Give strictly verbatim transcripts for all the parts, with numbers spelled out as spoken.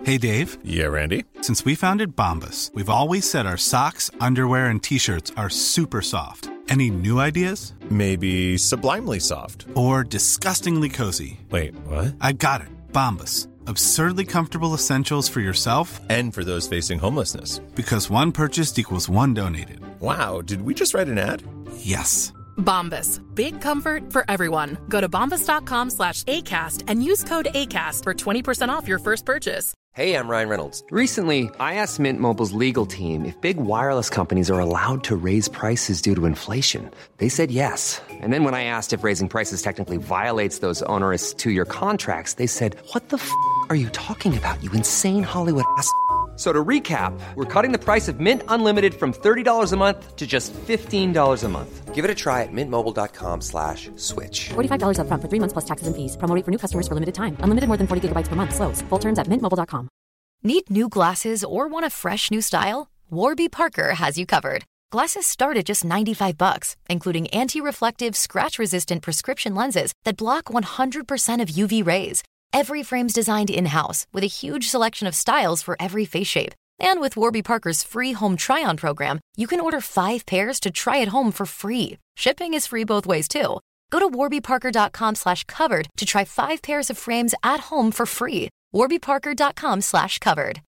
Hey, Dave. Yeah, Randy. Since we founded Bombas, we've always said our socks, underwear, and T-shirts are super soft. Any new ideas? Maybe sublimely soft. Or disgustingly cozy. Wait, what? I got it. Bombas. Absurdly comfortable essentials for yourself and for those facing homelessness. Because one purchased equals one donated. Wow, did we just write an ad? Yes. Bombas. Big comfort for everyone. Go to bombas.com slash ACAST and use code ACAST for twenty percent off your first purchase. Hey, I'm Ryan Reynolds. Recently, I asked Mint Mobile's legal team if big wireless companies are allowed to raise prices due to inflation. They said yes. And then when I asked if raising prices technically violates those onerous two-year contracts, they said, what the f*** are you talking about, you insane Hollywood ass f- So to recap, we're cutting the price of Mint Unlimited from thirty dollars a month to just fifteen dollars a month. Give it a try at mintmobile.com slash switch. forty-five dollars up front for three months plus taxes and fees. Promo rate for new customers for limited time. Unlimited more than forty gigabytes per month. Slows full terms at mint mobile dot com. Need new glasses or want a fresh new style? Warby Parker has you covered. Glasses start at just ninety-five bucks, including anti-reflective, scratch-resistant prescription lenses that block one hundred percent of U V rays. Every frame's designed in-house with a huge selection of styles for every face shape. And with Warby Parker's free home try-on program, you can order five pairs to try at home for free. Shipping is free both ways, too. Go to warbyparker.com slash covered to try five pairs of frames at home for free. warbyparker.com slash covered.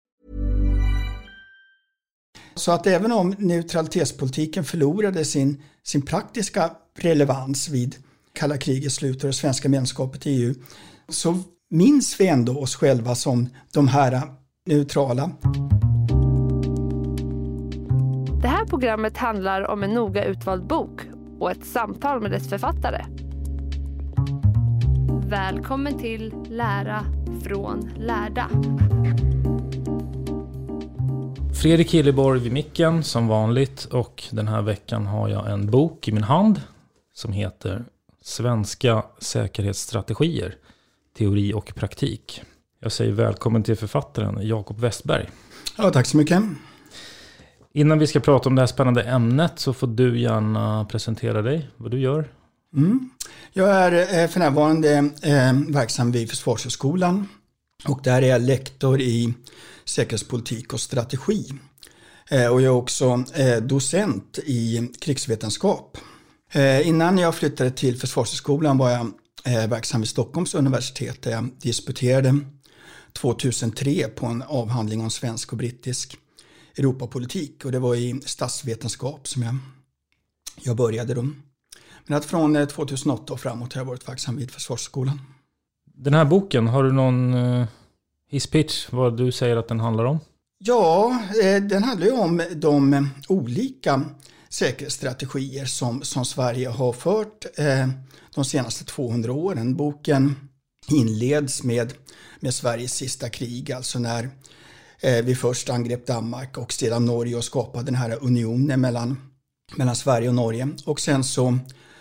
Så att även om neutralitetspolitiken förlorade sin, sin praktiska relevans vid kalla krigets slut och det svenska medlemskapet i E U, så minns vi ändå oss själva som de här neutrala. Det här programmet handlar om en noga utvald bok och ett samtal med dess författare. Välkommen till Lära från lärda. Fredrik Hilleborg vid micken som vanligt, och den här veckan har jag en bok i min hand som heter Svenska säkerhetsstrategier, teori och praktik. Jag säger välkommen till författaren Jakob Westberg. Ja, tack så mycket. Innan vi ska prata om det här spännande ämnet så får du gärna presentera dig, vad du gör. Mm. Jag är för närvarande eh, verksam vid Försvarshögskolan och där är jag lektor i säkerhetspolitik och strategi. Eh, och jag är också eh, docent i krigsvetenskap. Eh, innan jag flyttade till Försvarshögskolan var jag eh, verksam vid Stockholms universitet där jag disputerade tjugohundratre på en avhandling om svensk och brittisk Europapolitik, och det var i statsvetenskap som jag, jag började då. Men att från tjugohundraåtta och framåt har jag varit verksam vid Försvarsskolan. Den här boken, har du någon uh, hisspitch vad du säger att den handlar om? Ja, eh, den handlar ju om de olika säkerhetsstrategier som, som Sverige har fört eh, de senaste tvåhundra åren. Boken inleds med, med Sveriges sista krig, alltså när eh, vi först angrep Danmark och sedan Norge och skapade den här unionen mellan, mellan Sverige och Norge. Och sen så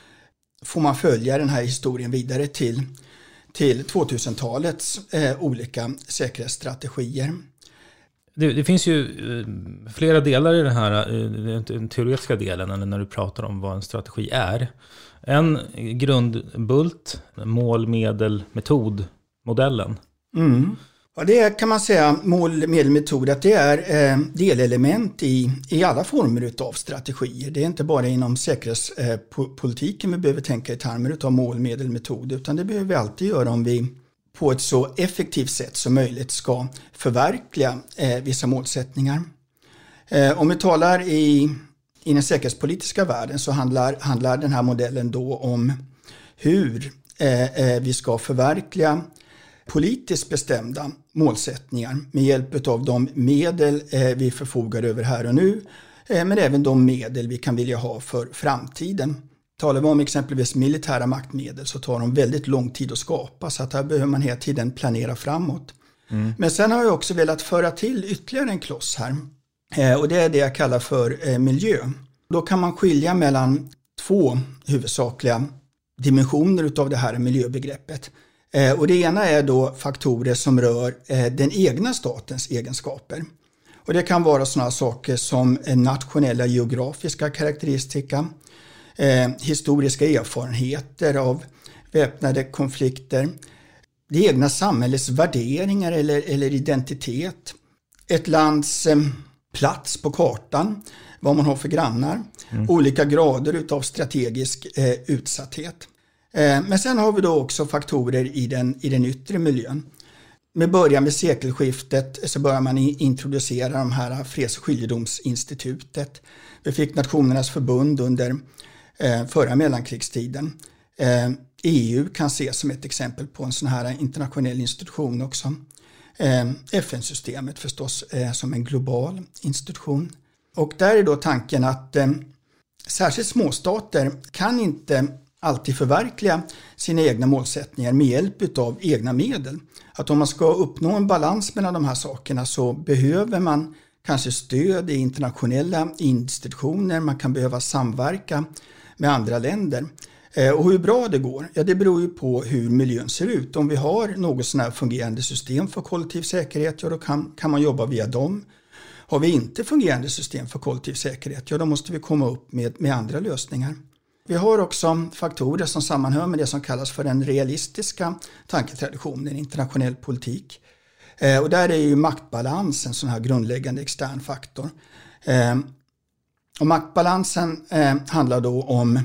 får man följa den här historien vidare till, till tvåtusentalets eh, olika säkerhetsstrategier. Det, det finns ju flera delar i den här, den teoretiska delen, eller när du pratar om vad en strategi är. En grundbult, mål, medel, metod, modellen. Mm. Ja, det kan man säga, mål, medel, metod, att det är eh, delelement i, i alla former av strategier. Det är inte bara inom säkerhetspolitiken eh, vi behöver tänka i termer av mål, medel, metod, utan det behöver vi alltid göra om vi på ett så effektivt sätt som möjligt ska förverkliga eh, vissa målsättningar. Eh, om vi talar i, i den säkerhetspolitiska världen så handlar, handlar den här modellen då om hur eh, vi ska förverkliga politiskt bestämda målsättningar med hjälp av de medel eh, vi förfogar över här och nu, eh, men även de medel vi kan vilja ha för framtiden. Talar vi om exempelvis militära maktmedel så tar de väldigt lång tid att skapa, så att här behöver man hela tiden planera framåt. Mm. Men sen har jag också velat föra till ytterligare en kloss här, eh, och det är det jag kallar för eh, miljö. Då kan man skilja mellan två huvudsakliga dimensioner utav det här miljöbegreppet. Eh, och det ena är då faktorer som rör eh, den egna statens egenskaper. Och det kan vara sådana saker som eh, nationella geografiska karaktäristika, eh, historiska erfarenheter av väpnade konflikter, det egna samhällets värderingar eller, eller identitet. Ett lands eh, plats på kartan, vad man har för grannar, mm. olika grader utav strategisk eh, utsatthet. Eh, men sen har vi då också faktorer i den, i den yttre miljön. Med början vid sekelskiftet så börjar man introducera de här freds- och skiljedomsinstitutet. Vi fick Nationernas förbund under eh, förra mellankrigstiden. Eh, E U kan ses som ett exempel på en sån här internationell institution också. Eh, F N-systemet förstås eh, som en global institution. Och där är då tanken att eh, särskilt småstater kan inte alltid förverkliga sina egna målsättningar med hjälp av egna medel. Att om man ska uppnå en balans mellan de här sakerna så behöver man kanske stöd i internationella institutioner, man kan behöva samverka med andra länder. Och hur bra det går, ja det beror ju på hur miljön ser ut. Om vi har något sån här fungerande system för kollektiv säkerhet, ja då kan, kan man jobba via dem. Har vi inte fungerande system för kollektiv säkerhet, ja då måste vi komma upp med, med andra lösningar. Vi har också faktorer som sammanhör med det som kallas för den realistiska tanketraditionen i internationell politik. Eh, och där är ju maktbalans en sån här grundläggande extern faktor. Eh, och maktbalansen eh, handlar då om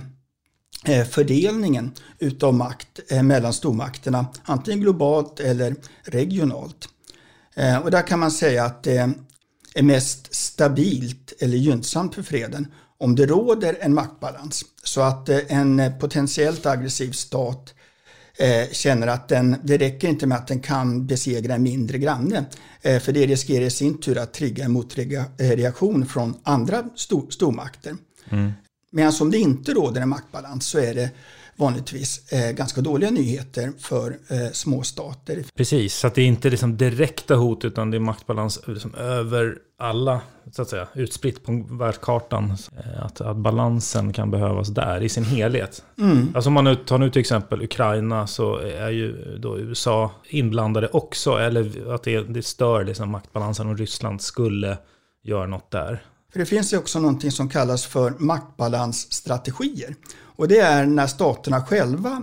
eh, fördelningen utav makt eh, mellan stormakterna, antingen globalt eller regionalt. Eh, och där kan man säga att det är mest stabilt eller gynnsamt för freden om det råder en maktbalans, så att en potentiellt aggressiv stat eh, känner att den, det räcker inte med att den kan besegra en mindre granne, eh, för det riskerar i sin tur att trigga en motreaktion från andra stor, stormakter. Mm. Men om det inte råder en maktbalans så är det vanligtvis eh, ganska dåliga nyheter för eh, små stater. Precis, så att det är inte liksom direkta hot utan det är maktbalans liksom över alla, så att säga, utspritt på världskartan. Eh, att, att balansen kan behövas där i sin helhet. Mm. Alltså om man nu tar nu till exempel Ukraina så är ju då U S A inblandade också, eller att det, det stör liksom maktbalansen om Ryssland skulle göra något där. För det finns ju också någonting som kallas för maktbalansstrategier. Och det är när staterna själva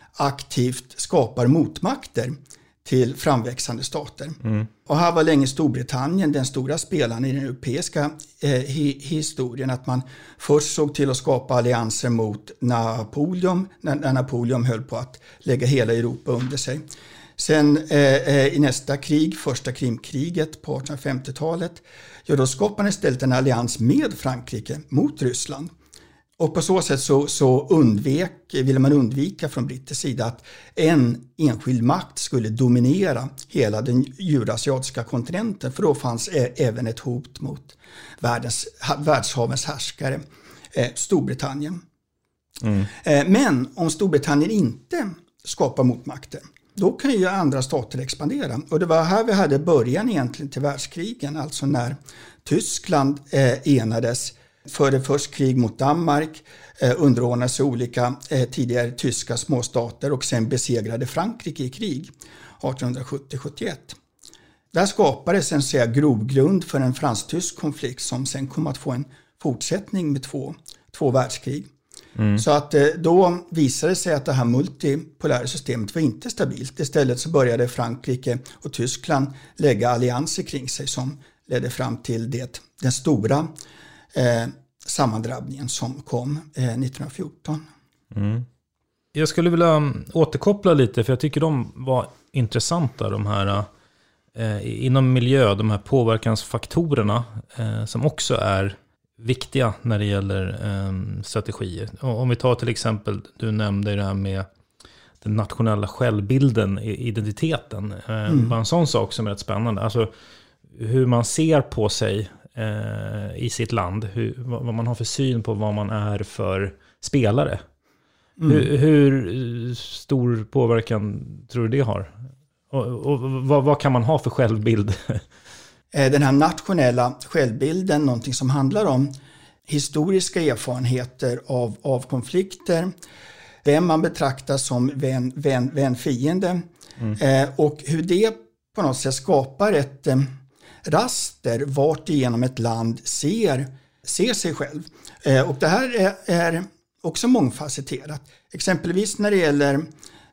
aktivt skapar motmakter till framväxande stater. Mm. Och här var länge Storbritannien den stora spelaren i den europeiska eh, hi- historien. Att man först såg till att skapa allianser mot Napoleon, när, när Napoleon höll på att lägga hela Europa under sig. Sen eh, i nästa krig, första Krimkriget på artonhundrafemtiotalet, ja, då skapade man istället en allians med Frankrike mot Ryssland. Och på så sätt så, så undvek, ville man undvika från brittisk sida att en enskild makt skulle dominera hela den eurasiatiska kontinenten, för då fanns ä- även ett hot mot världens, världshavens härskare, eh, Storbritannien. Mm. Eh, men om Storbritannien inte skapar motmakter, då kan ju andra stater expandera. Och det var här vi hade början egentligen till världskrigen, alltså när Tyskland eh, enades, förde först krig mot Danmark, eh, underordnade sig olika eh, tidigare tyska småstater och sen besegrade Frankrike i krig artonhundrasjuttio sjuttioett. Där skapades en så grogrund för en fransk-tysk konflikt som sen kom att få en fortsättning med två, två världskrig. Mm. Så att då visade det sig att det här multipolära systemet var inte stabilt. Istället så började Frankrike och Tyskland lägga allianser kring sig som ledde fram till det, den stora eh, sammandrabbningen som kom eh, nittonhundrafjorton. Mm. Jag skulle vilja återkoppla lite, för jag tycker de var intressanta, de här eh, inom miljö, de här påverkansfaktorerna eh, som också är viktiga när det gäller eh, strategier. Och om vi tar till exempel, du nämnde det här med den nationella självbilden, identiteten. Eh, mm. Bara en sån sak som är rätt spännande. Alltså hur man ser på sig eh, i sitt land. Hur, vad man har för syn på vad man är för spelare. Mm. Hur, hur stor påverkan tror du det har? Och, och vad, vad kan man ha för självbild? Den här nationella självbilden, någonting som handlar om historiska erfarenheter av, av konflikter, vem man betraktar som vän, vän, vän fiende mm. eh, och hur det på något sätt skapar ett eh, raster vart igenom ett land ser, ser sig själv. Eh, och det här är, är också mångfacetterat. Exempelvis när det gäller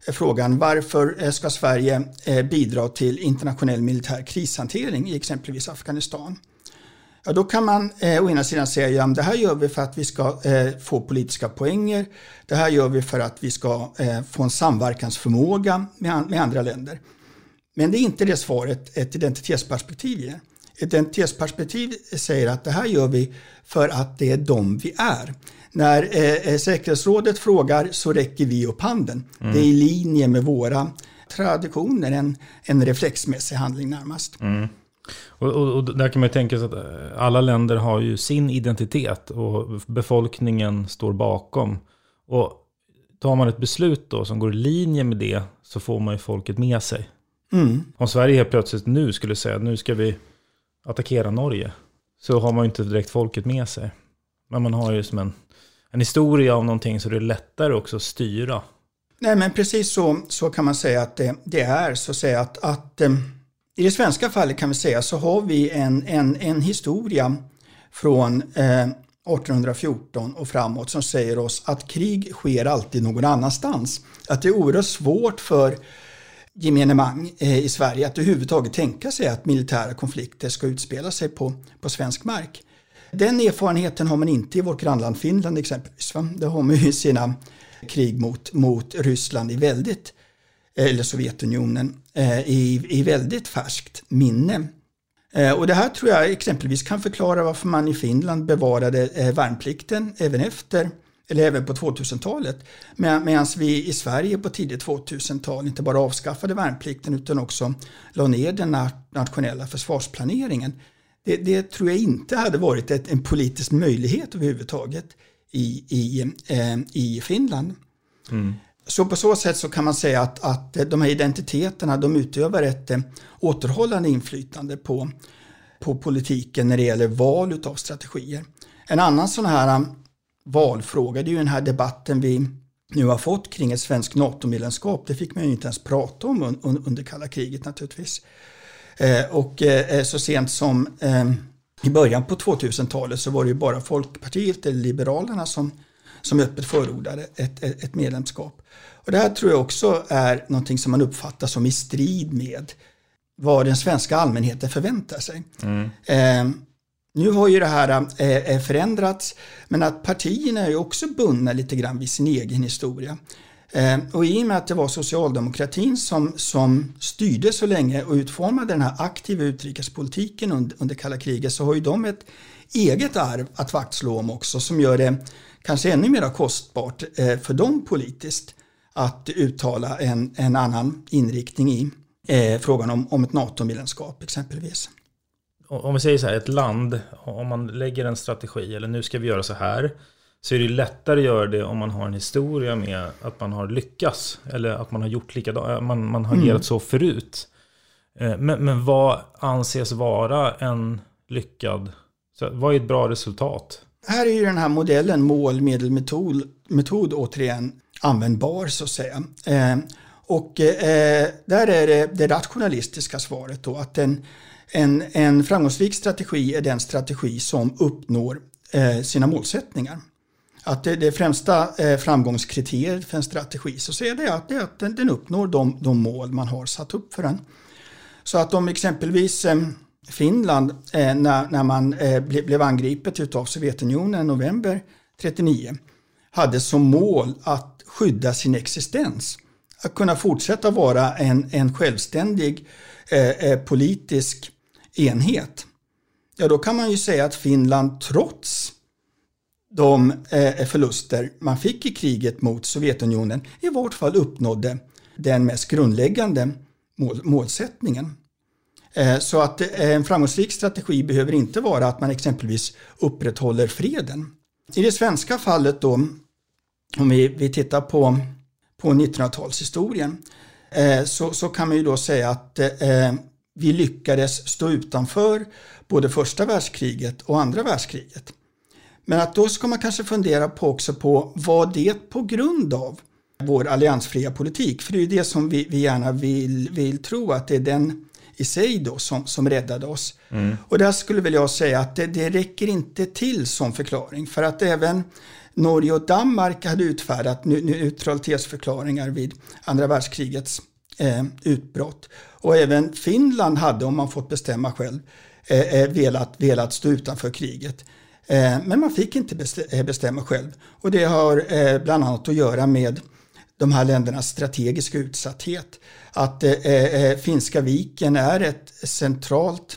frågan varför ska Sverige bidra till internationell militär krishantering i exempelvis Afghanistan. Ja, då kan man eh, å ena sidan säga att det här gör vi för att vi ska eh, få politiska poänger. Det här gör vi för att vi ska eh, få en samverkansförmåga med, an- med andra länder. Men det är inte det svaret ett identitetsperspektiv ger. Ett identitetsperspektiv säger att det här gör vi för att det är de vi är. När eh, säkerhetsrådet frågar så räcker vi upp handen. Mm. Det är i linje med våra traditioner, en, en reflexmässig handling närmast. Mm. Och, och, och där kan man ju tänka sig att alla länder har ju sin identitet och befolkningen står bakom. Och tar man ett beslut då som går i linje med det så får man ju folket med sig. Mm. Om Sverige helt plötsligt nu skulle säga att nu ska vi attackera Norge, så har man ju inte direkt folket med sig. Men man har ju som en, en historia av någonting, så det är lättare också att styra. Nej, men precis så, så kan man säga att det, det är så att säga att, att um, i det svenska fallet kan vi säga så har vi en, en, en historia från eh, arton fjorton och framåt som säger oss att krig sker alltid någon annanstans. Att det är oerhört svårt för gemene man eh, i Sverige att överhuvudtaget tänka sig att militära konflikter ska utspela sig på, på svensk mark. Den erfarenheten har man inte i vårt grannland Finland exempelvis. Va? Där har man ju sina krig mot, mot Ryssland i väldigt, eller Sovjetunionen, eh, i, i väldigt färskt minne. Eh, och det här tror jag exempelvis kan förklara varför man i Finland bevarade eh, värnplikten även efter, eller även på tvåtusentalet. Med, medan vi i Sverige på tidigt tvåtusental inte bara avskaffade värnplikten utan också la ner den nationella försvarsplaneringen. Det, det tror jag inte hade varit ett, en politisk möjlighet överhuvudtaget i, i, eh, i Finland. Mm. Så på så sätt så kan man säga att, att de här identiteterna de utövar ett eh, återhållande inflytande på, på politiken när det gäller val av strategier. En annan sån här um, valfråga, det är ju den här debatten vi nu har fått kring ett svenskt NATO-medlemskap. Det fick man ju inte ens prata om un, un, under kalla kriget naturligtvis. Eh, och eh, så sent som eh, i början på tvåtusentalet så var det ju bara Folkpartiet eller Liberalerna som, som öppet förordade ett, ett, ett medlemskap. Och det här tror jag också är någonting som man uppfattar som i strid med vad den svenska allmänheten förväntar sig. Mm. Eh, nu har ju det här eh, förändrats, men att partierna är ju också bundna lite grann vid sin egen historia. Eh, och i och med att det var socialdemokratin som, som styrde så länge och utformade den här aktiva utrikespolitiken under, under kalla kriget, så har ju de ett eget arv att vaktslå om också, som gör det kanske ännu mer kostbart eh, för dem politiskt att uttala en, en annan inriktning i eh, frågan om, om ett NATO-medlemskap exempelvis. Om vi säger så här, ett land, om man lägger en strategi eller nu ska vi göra så här, så är det lättare att göra det om man har en historia med att man har lyckats eller att man har gjort likadant, man, man har agerat mm. så förut. Men, men vad anses vara en lyckad, så vad är ett bra resultat? Här är ju den här modellen mål, medel, metod, metod återigen användbar så att säga. Eh, och eh, där är det, det rationalistiska svaret då att en, en, en framgångsrik strategi är den strategi som uppnår eh, sina målsättningar. Att det, det främsta eh, framgångskriteriet för en strategi så ser det att, det är att den, den uppnår de, de mål man har satt upp för den. Så att om exempelvis eh, Finland eh, när, när man eh, ble, blev angripet utav Sovjetunionen i november trettionio hade som mål att skydda sin existens. Att kunna fortsätta vara en, en självständig eh, politisk enhet. Ja, då kan man ju säga att Finland trots de eh, förluster man fick i kriget mot Sovjetunionen i vart fall uppnådde den mest grundläggande mål, målsättningen. Eh, så att eh, en framgångsrik strategi behöver inte vara att man exempelvis upprätthåller freden. I det svenska fallet då, om vi, vi tittar på, på nittonhundratalshistorien, eh, så, så kan man ju då säga att eh, vi lyckades stå utanför både första världskriget och andra världskriget. Men att då ska man kanske fundera på också på vad det på grund av vår alliansfria politik, för det är ju det som vi, vi gärna vill, vill tro att det är den i sig då som, som räddade oss. Mm. Och där skulle väl jag säga att det, det räcker inte till som förklaring, för att även Norge och Danmark hade utfärdat neutralitetsförklaringar vid andra världskrigets eh, utbrott. Och även Finland hade, om man fått bestämma själv, eh, velat, velat stå utanför kriget. Eh, men man fick inte bestämma själv. Och det har eh, bland annat att göra med de här ländernas strategiska utsatthet. Att eh, eh, Finska viken är ett centralt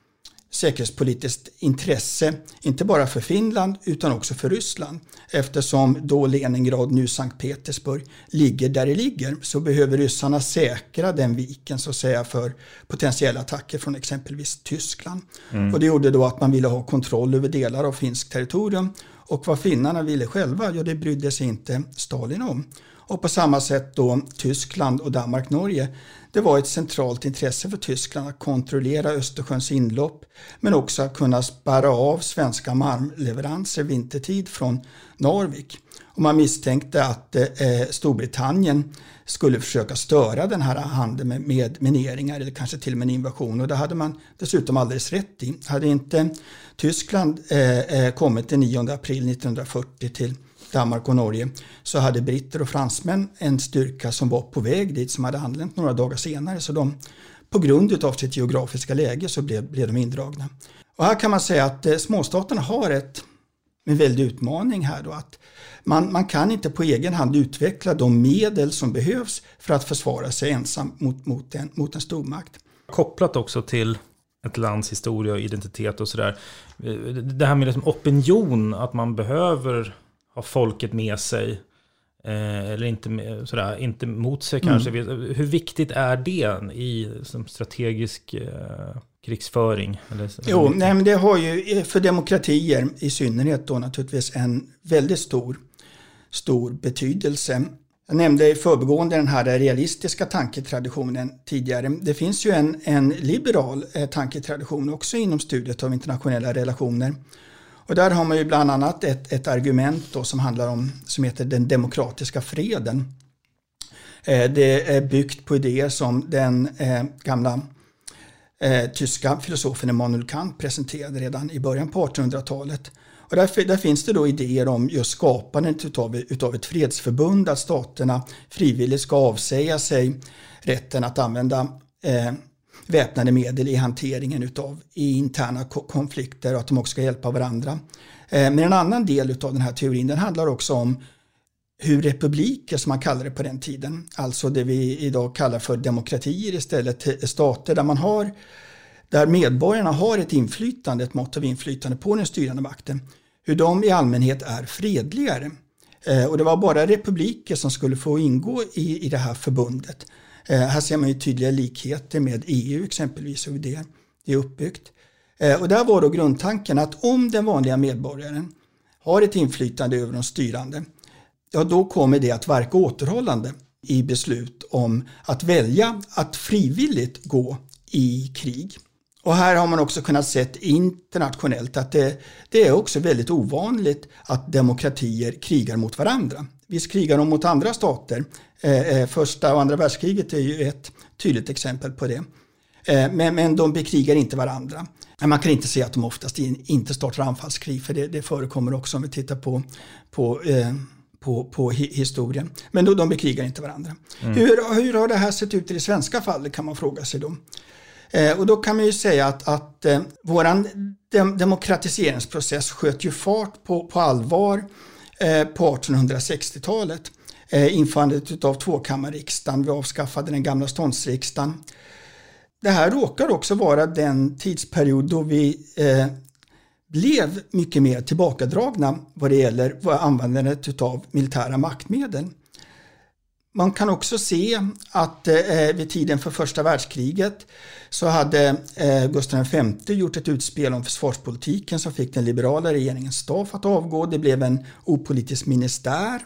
säkerhetspolitiskt intresse, inte bara för Finland utan också för Ryssland. Eftersom då Leningrad, nu Sankt Petersburg, ligger där det ligger, så behöver ryssarna säkra den viken så att säga för potentiella attacker från exempelvis Tyskland. Mm. Och det gjorde då att man ville ha kontroll över delar av finsk territorium, och vad finnarna ville själva, ja det brydde sig inte Stalin om. Och på samma sätt då Tyskland och Danmark-Norge. Det var ett centralt intresse för Tyskland att kontrollera Östersjöns inlopp, men också att kunna spärra av svenska malmleveranser vintertid från Narvik. Och man misstänkte att eh, Storbritannien skulle försöka störa den här handeln med, med mineringar eller kanske till och med en invasion. Och det hade man dessutom alldeles rätt i. Hade inte Tyskland eh, kommit den nionde april nittonhundrafyrtio till Danmark och Norge, så hade britter och fransmän en styrka som var på väg dit, som hade anlänt några dagar senare. Så de, på grund av sitt geografiska läge, så blev, blev de indragna. Och här kan man säga att eh, småstaterna har ett, en väldig utmaning här då, att man, man kan inte på egen hand utveckla de medel som behövs för att försvara sig ensam mot, mot, en, mot en stormakt. Kopplat också till ett lands historia och identitet och sådär. Det här med liksom opinion, att man behöver ha folket med sig eh, eller inte, med, sådär, inte mot sig kanske. Mm. Hur viktigt är det i som strategisk eh, krigsföring? Eller, jo, nej, men det har ju för demokratier i synnerhet då naturligtvis en väldigt stor, stor betydelse. Jag nämnde i förbigående den här realistiska tanketraditionen tidigare. Det finns ju en, en liberal eh, tanketradition också inom studiet av internationella relationer. Och där har man ju bland annat ett, ett argument då som handlar om, som heter den demokratiska freden. Eh, det är byggt på idéer som den eh, gamla eh, tyska filosofen Immanuel Kant presenterade redan i början på artonhundratalet. Och där, där finns det då idéer om just skapandet utav, utav ett fredsförbund, att staterna frivilligt ska avsäga sig rätten att använda eh, väpnade medel i hanteringen utav i interna konflikter, och att de också ska hjälpa varandra. Eh, men en annan del utav den här teorin, den handlar också om hur republiker, som man kallar det på den tiden, alltså det vi idag kallar för demokratier istället, stater där man har där medborgarna har ett inflytande, ett mått av inflytande på den styrande makten, hur de i allmänhet är fredligare. Eh, och det var bara republiker som skulle få ingå i, i det här förbundet. Eh, här ser man ju tydliga likheter med E U exempelvis, och hur det, det är uppbyggt. Eh, och där var då grundtanken att om den vanliga medborgaren har ett inflytande över de styrande, ja då kommer det att verka återhållande i beslut om att välja att frivilligt gå i krig. Och här har man också kunnat se internationellt att det, det är också väldigt ovanligt att demokratier krigar mot varandra. Visst krigar de mot andra stater. Eh, första och andra världskriget är ju ett tydligt exempel på det. Eh, men, men de bekrigar inte varandra. Man kan inte säga att de oftast in, inte startar anfallskrig, för det, det förekommer också om vi tittar på, på, eh, på, på hi, historien. Men då, de bekrigar inte varandra. Mm. Hur, hur har det här sett ut i det svenska fallet, kan man fråga sig då. Eh, och då kan man ju säga att, att eh, våran dem, demokratiseringsprocess sköt ju fart på, på allvar eh, på artonhundrasextiotalet. Eh, införandet av tvåkammarriksdagen, vi avskaffade den gamla ståndsriksdagen. Det här råkar också vara den tidsperiod då vi eh, blev mycket mer tillbakadragna vad det gäller användandet av militära maktmedel. Man kan också se att eh, vid tiden för första världskriget så hade eh, Gustav V gjort ett utspel om försvarspolitiken som fick den liberala regeringen Staff att avgå. Det blev en opolitisk ministär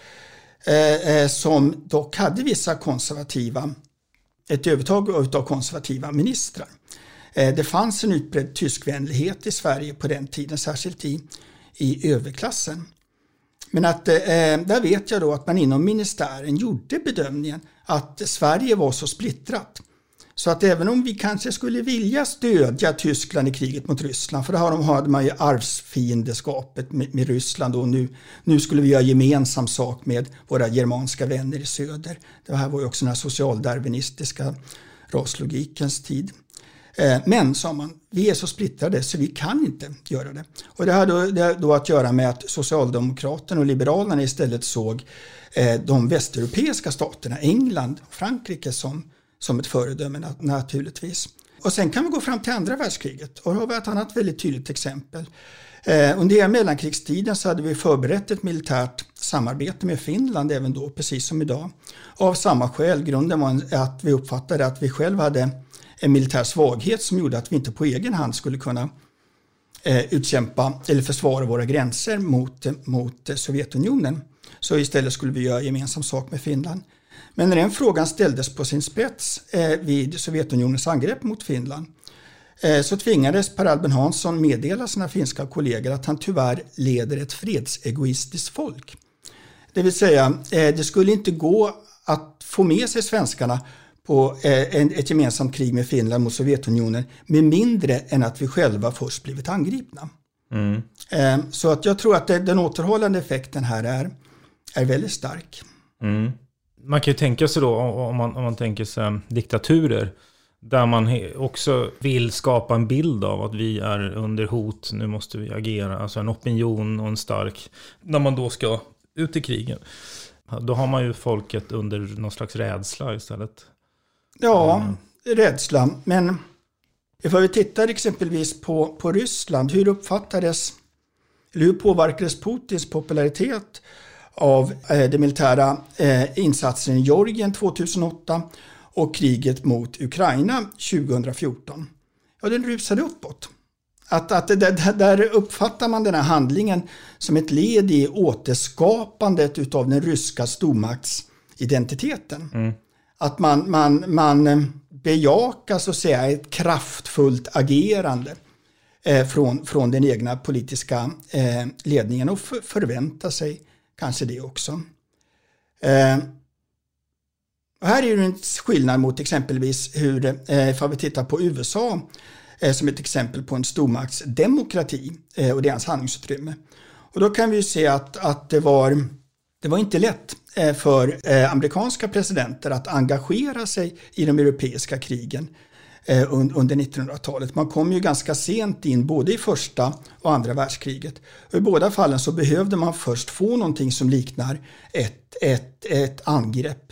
eh, eh, som dock hade vissa konservativa, ett övertag av konservativa ministrar. Eh, det fanns en utbredd tyskvänlighet i Sverige på den tiden, särskilt i, i överklassen. Men att, eh, där vet jag då att man inom ministären gjorde bedömningen att Sverige var så splittrat Så att även om vi kanske skulle vilja stödja Tyskland i kriget mot Ryssland, för det hade man ju arvsfiendeskapet med, med Ryssland och nu, nu skulle vi göra gemensam sak med våra germanska vänner i söder. Det här var ju också den här socialdarwinistiska raslogikens tid. Men, sa man, vi är så splittrade så vi kan inte göra det. Och det hade då att göra med att Socialdemokraterna och Liberalerna istället såg de västeuropeiska staterna, England och Frankrike, som, som ett föredöme naturligtvis. Och sen kan vi gå fram till andra världskriget. Och då har vi ett annat väldigt tydligt exempel. Under mellankrigstiden så hade vi förberett ett militärt samarbete med Finland även då, precis som idag. Av samma skäl, grunden var att vi uppfattade att vi själva hade en militär svaghet som gjorde att vi inte på egen hand skulle kunna eh, utkämpa eller försvara våra gränser mot, mot Sovjetunionen. Så istället skulle vi göra gemensam sak med Finland. Men när den frågan ställdes på sin spets eh, vid Sovjetunionens angrepp mot Finland eh, så tvingades Per Albin Hansson meddela sina finska kollegor att han tyvärr leder ett fredsegoistiskt folk. Det vill säga, eh, det skulle inte gå att få med sig svenskarna på ett gemensamt krig med Finland mot Sovjetunionen med mindre än att vi själva först blivit angripna. Mm. Så att jag tror att den återhållande effekten här är, är väldigt stark. Mm. Man kan ju tänka sig då, om man, om man tänker sig diktaturer, där man också vill skapa en bild av att vi är under hot, nu måste vi agera, alltså en opinion och en stark, när man då ska ut i krigen. Då har man ju folket under någon slags rädsla istället. Ja, mm. rädsla. Men ifall vi tittar exempelvis på, på Ryssland, hur uppfattades, eller hur påverkades Putins popularitet av eh, de militära eh, insatsen i Georgien tjugohundraåtta och kriget mot Ukraina tjugohundrafjorton? Ja, den rusade uppåt. Att, att det, där, där uppfattar man den här handlingen som ett led i återskapandet av den ryska stormaktsidentiteten. Mm. Att man, man, man bejakar så att säga ett kraftfullt agerande eh, från, från den egna politiska eh, ledningen och för, förväntar sig kanske det också. Eh, och här är det en skillnad mot exempelvis hur, eh, ifall vi tittar på U S A eh, som ett exempel på en stormaktsdemokrati eh, och deras handlingsutrymme. Och då kan vi ju se att, att det var... Det var inte lätt för amerikanska presidenter att engagera sig i de europeiska krigen under nittonhundratalet. Man kom ju ganska sent in både i första och andra världskriget. Och i båda fallen så behövde man först få någonting som liknar ett, ett, ett angrepp.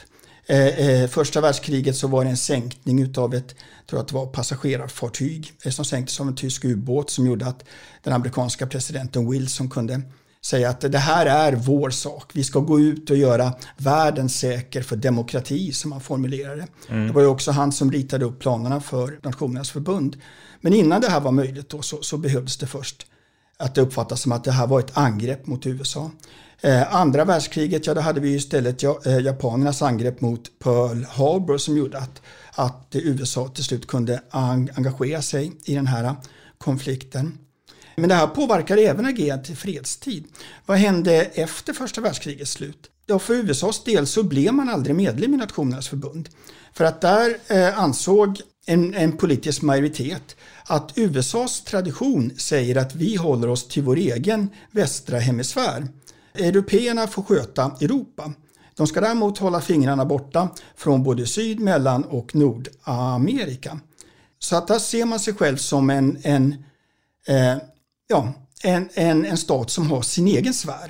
Första världskriget så var det en sänkning av ett, jag tror att det var passagerarfartyg som sänktes av en tysk ubåt som gjorde att den amerikanska presidenten Wilson kunde säga att det här är vår sak. Vi ska gå ut och göra världen säker för demokrati, som man formulerade det. Mm. Det var ju också han som ritade upp planerna för Nationernas förbund. Men innan det här var möjligt då, så, så behövdes det först att det uppfattas som att det här var ett angrepp mot U S A. Eh, andra världskriget, ja, då hade vi ju istället ja, eh, japanernas angrepp mot Pearl Harbor som gjorde att, att U S A till slut kunde engagera sig i den här konflikten. Men det här påverkar även agerandet i fredstid. Vad hände efter första världskrigets slut? Ja, för U S A:s del så blev man aldrig medlem i Nationernas förbund. För att där eh, ansåg en, en politisk majoritet att U S A:s tradition säger att vi håller oss till vår egen västra hemisfär. Européerna får sköta Europa. De ska däremot hålla fingrarna borta från både Syd-, Mellan- och Nordamerika. Så att där ser man sig själv som en, en eh, Ja, en, en, en stat som har sin egen sfär.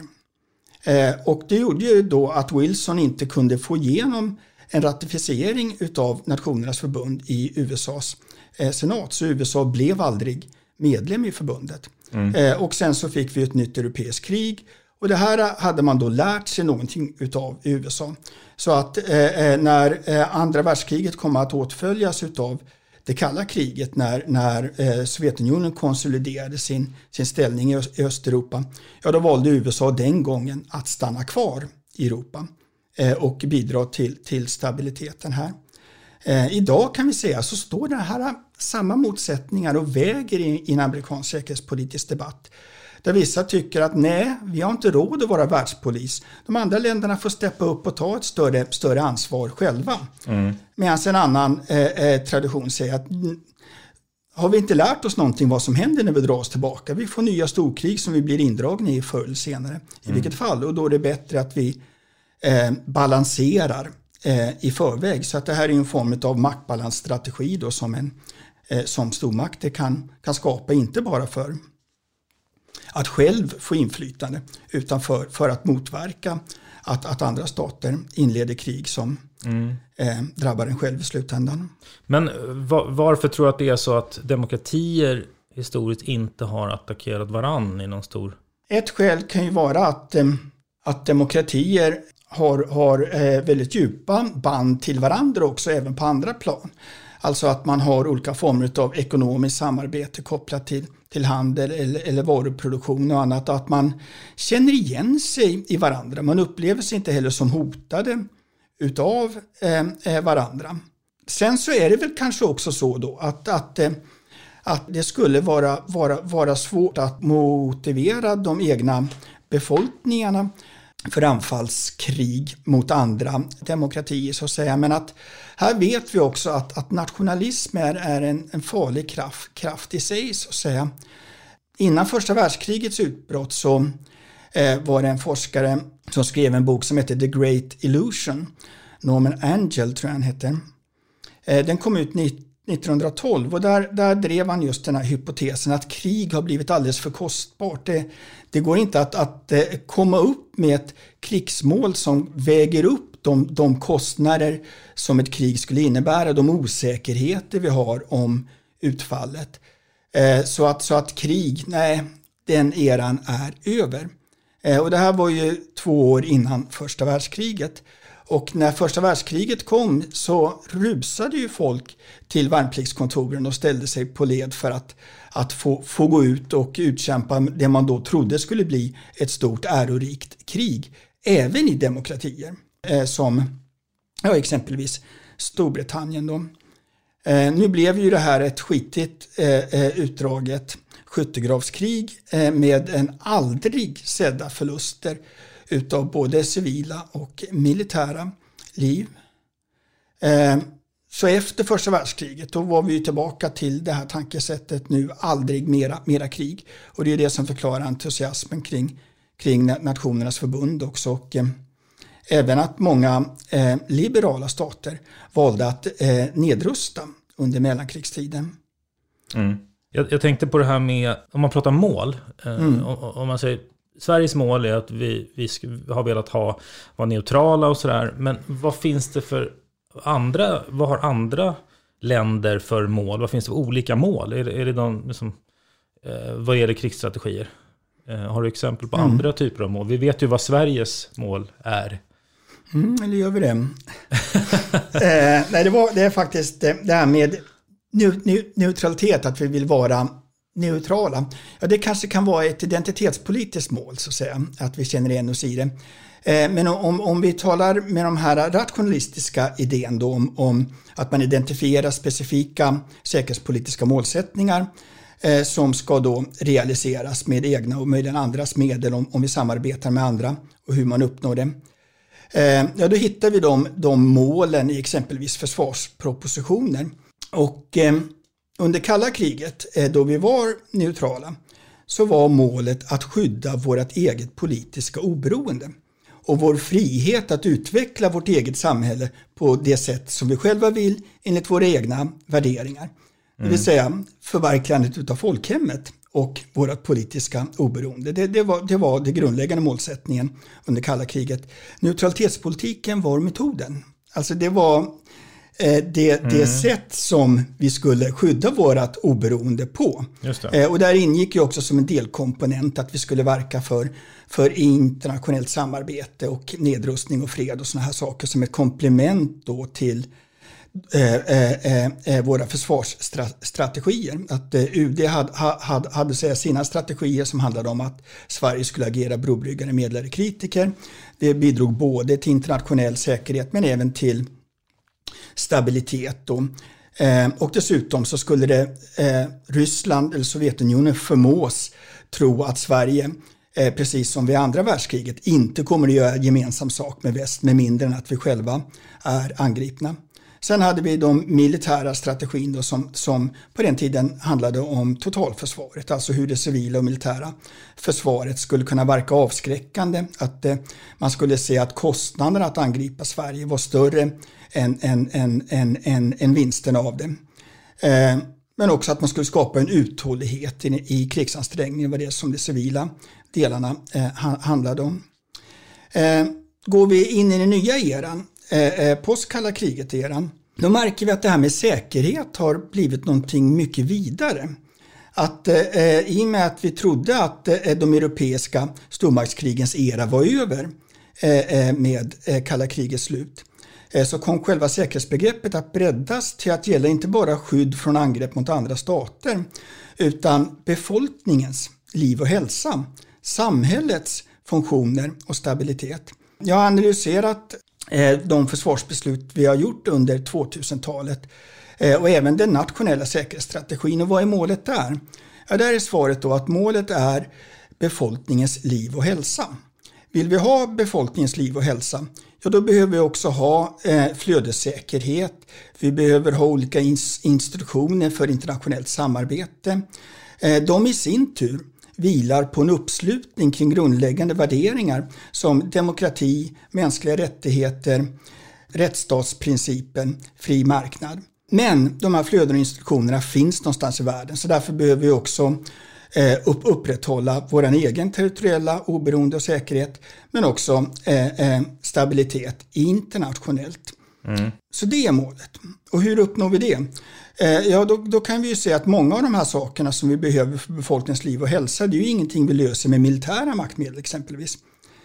Eh, och det gjorde ju då att Wilson inte kunde få igenom en ratificering utav Nationernas förbund i U S A:s eh, senat. Så U S A blev aldrig medlem i förbundet. Mm. Eh, och sen så fick vi ett nytt europeiskt krig. Och det här hade man då lärt sig någonting utav U S A. Så att eh, när eh, andra världskriget kom att åtföljas utav det kalla kriget, när, när eh, Sovjetunionen konsoliderade sin, sin ställning i, Öst, i Östeuropa, ja, då valde U S A den gången att stanna kvar i Europa eh, och bidra till, till stabiliteten här. Eh, idag kan vi säga så står det här samma motsättningar och väger i, i en amerikansk säkerhetspolitisk debatt. Där vissa tycker att nej, vi har inte råd att vara världspolis. De andra länderna får steppa upp och ta ett större, större ansvar själva. Mm. Medan en annan eh, tradition säger att har vi inte lärt oss någonting vad som händer när vi drar oss tillbaka? Vi får nya storkrig som vi blir indragna i förr eller senare. I mm. vilket fall. Och då är det bättre att vi eh, balanserar eh, i förväg. Så att det här är en form av maktbalansstrategi då som, en, eh, som stormakter kan, kan skapa. Inte bara för att själv få inflytande utan för, för att motverka att, att andra stater inleder krig som mm. eh, drabbar en själv i slutändan. Men var, varför tror du att det är så att demokratier historiskt inte har attackerat varann i någon stor... Ett skäl kan ju vara att, eh, att demokratier har, har eh, väldigt djupa band till varandra också även på andra plan. Alltså att man har olika former av ekonomiskt samarbete kopplat till, till handel eller, eller varuproduktion och annat. Att man känner igen sig i varandra. Man upplever sig inte heller som hotade utav eh, varandra. Sen så är det väl kanske också så då att, att, eh, att det skulle vara, vara, vara svårt att motivera de egna befolkningarna för anfallskrig mot andra demokratier så att säga. Men att här vet vi också att, att nationalism är, är en, en farlig kraft, kraft i sig så att säga. Innan första världskrigets utbrott så eh, var det en forskare som skrev en bok som heter The Great Illusion. Norman Angell tror jag han heter. Eh, den kom ut nittonhundratolv och där, där drev han just den här hypotesen att krig har blivit alldeles för kostbart. Det, det går inte att, att eh, komma upp med ett krigsmål som väger upp de, de kostnader som ett krig skulle innebära, de osäkerheter vi har om utfallet. Eh, så, att, så att krig, nej, den eran är över. Eh, och det här var ju två år innan första världskriget. Och när första världskriget kom så rusade ju folk till värnpliktskontoren och ställde sig på led för att, att få, få gå ut och utkämpa det man då trodde skulle bli ett stort ärorikt krig. Även i demokratier eh, som ja, exempelvis Storbritannien. Då. Eh, nu blev ju det här ett skitigt eh, utdraget skyttegravskrig eh, med en aldrig sedda förluster utav både civila och militära liv. Eh, så efter första världskriget då var vi tillbaka till det här tankesättet nu aldrig mera, mera krig. Och det är det som förklarar entusiasmen kring, kring Nationernas förbund också. Och, eh, även att många eh, liberala stater valde att eh, nedrusta under mellankrigstiden. Mm. Jag, jag tänkte på det här med, om man pratar mål, eh, mm. om, om man säger Sveriges mål är att vi, vi ska, har velat ha, vara neutrala och sådär. Men vad finns det för andra, vad har andra länder för mål? Vad finns det för olika mål? Är, är det de, liksom, eh, vad är det krigsstrategier? Eh, har du exempel på mm. andra typer av mål? Vi vet ju vad Sveriges mål är. Mm, eller gör vi det? eh, nej, det, var, det är faktiskt det här med neutralitet, att vi vill vara neutrala. Ja, det kanske kan vara ett identitetspolitiskt mål så att säga, att vi känner igen oss i det. Eh, men om, om vi talar med de här rationalistiska idén då om, om att man identifierar specifika säkerhetspolitiska målsättningar eh, som ska då realiseras med egna och möjligen andras medel om, om vi samarbetar med andra och hur man uppnår det. Eh, ja, då hittar vi de, de målen i exempelvis försvarspropositioner. Och eh, under kalla kriget, då vi var neutrala, så var målet att skydda vårt eget politiska oberoende och vår frihet att utveckla vårt eget samhälle på det sätt som vi själva vill enligt våra egna värderingar. Mm. Det vill säga förverkligandet av folkhemmet och vårt politiska oberoende. Det, det, var, det var det grundläggande målsättningen under kalla kriget. Neutralitetspolitiken var metoden. Alltså det var Det, mm. det sätt som vi skulle skydda vårat oberoende på. Just det. Och där ingick ju också som en delkomponent att vi skulle verka för, för internationellt samarbete och nedrustning och fred och såna här saker som ett komplement då till eh, eh, eh, våra försvarsstrategier. Att eh, U D hade, hade, hade säga, sina strategier som handlade om att Sverige skulle agera brobryggare, medlare, kritiker. Det bidrog både till internationell säkerhet men även till stabilitet. Och Eh, och dessutom så skulle det eh, Ryssland eller Sovjetunionen förmås tro att Sverige, eh, precis som vid andra världskriget, inte kommer att göra gemensam sak med väst med mindre än att vi själva är angripna. Sen hade vi de militära strategin då som, som på den tiden handlade om totalförsvaret, alltså hur det civila och militära försvaret skulle kunna verka avskräckande, att eh, man skulle se att kostnaderna att angripa Sverige var större än, än, än, än, än, än vinsten av det. Eh, men också att man skulle skapa en uthållighet i, i krigsansträngningen, var det som de civila delarna eh, handlade om. Eh, går vi in i den nya eran, Eh, post kalla kriget-eran, då märker vi att det här med säkerhet har blivit någonting mycket vidare. Att eh, i och med att vi trodde att eh, de europeiska stormaktskrigens era var över eh, med eh, kalla krigets slut, eh, så kom själva säkerhetsbegreppet att breddas till att gälla inte bara skydd från angrepp mot andra stater, utan befolkningens liv och hälsa, samhällets funktioner och stabilitet. Jag har analyserat de försvarsbeslut vi har gjort under tvåtusentalet och även den nationella säkerhetsstrategin. Och vad är målet där? Ja, där är svaret då att målet är befolkningens liv och hälsa. Vill vi ha befolkningens liv och hälsa, ja då behöver vi också ha eh, flödessäkerhet. Vi behöver ha olika ins- instruktioner för internationellt samarbete. Eh, de i sin tur vilar på en uppslutning kring grundläggande värderingar som demokrati, mänskliga rättigheter, rättsstatsprincipen, fri marknad. Men de här flöden och instruktionerna finns någonstans i världen, så därför behöver vi också eh, upp, upprätthålla vår egen territoriella oberoende och säkerhet, men också eh, eh, stabilitet internationellt. Mm. Så det är målet. Och hur uppnår vi det? Ja, då, då kan vi ju se att många av de här sakerna som vi behöver för befolkningens liv och hälsa, det är ju ingenting vi löser med militära maktmedel exempelvis.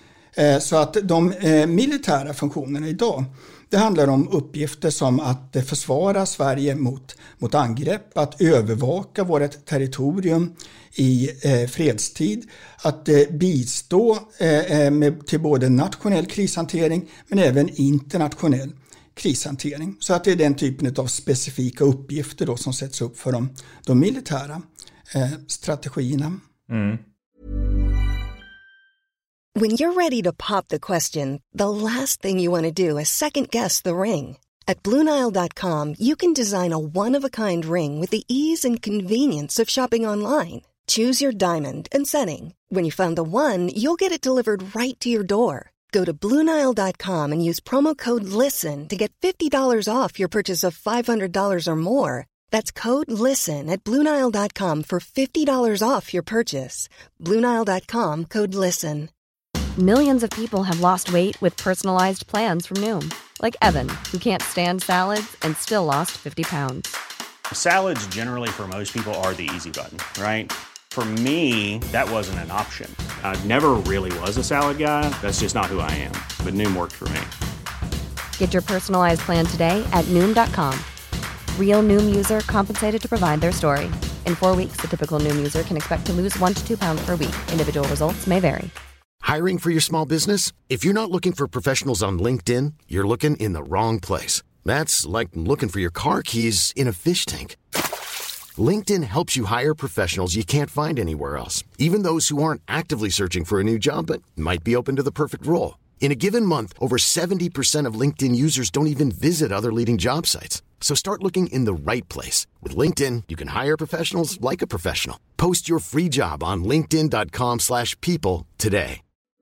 Så att de militära funktionerna idag, det handlar om uppgifter som att försvara Sverige mot, mot angrepp, att övervaka vårt territorium i fredstid, att bistå med, till både nationell krishantering men även internationell krishantering. Så att det är den typen av specifika uppgifter då som sätts upp för de, de militära eh, strategierna. Mm. When you're ready to pop the question, the last thing you want to do is second guess the ring. At Blue Nile dot com you can design a one-of-a-kind ring with the ease and convenience of shopping online. Choose your diamond and setting. When you find the one, you'll get it delivered right to your door. Go to Blue Nile dot com and use promo code LISTEN to get fifty dollars off your purchase of five hundred dollars or more. That's code LISTEN at Blue Nile dot com for fifty dollars off your purchase. Blue Nile dot com, code LISTEN. Millions of people have lost weight with personalized plans from Noom. Like Evan, who can't stand salads and still lost fifty pounds. Salads generally for most people are the easy button, right? For me, that wasn't an option. I never really was a salad guy. That's just not who I am. But Noom worked for me. Get your personalized plan today at Noom dot com. Real Noom user compensated to provide their story. In four weeks, the typical Noom user can expect to lose one to two pounds per week. Individual results may vary. Hiring for your small business? If you're not looking for professionals on LinkedIn, you're looking in the wrong place. That's like looking for your car keys in a fish tank. LinkedIn helps you hire professionals you can't find anywhere else, even those who aren't actively searching for a new job but might be open to the perfect role. In a given month, over seventy percent of LinkedIn users don't even visit other leading job sites. So start looking in the right place. With LinkedIn, you can hire professionals like a professional. Post your free job on linkedin dot com slash people today.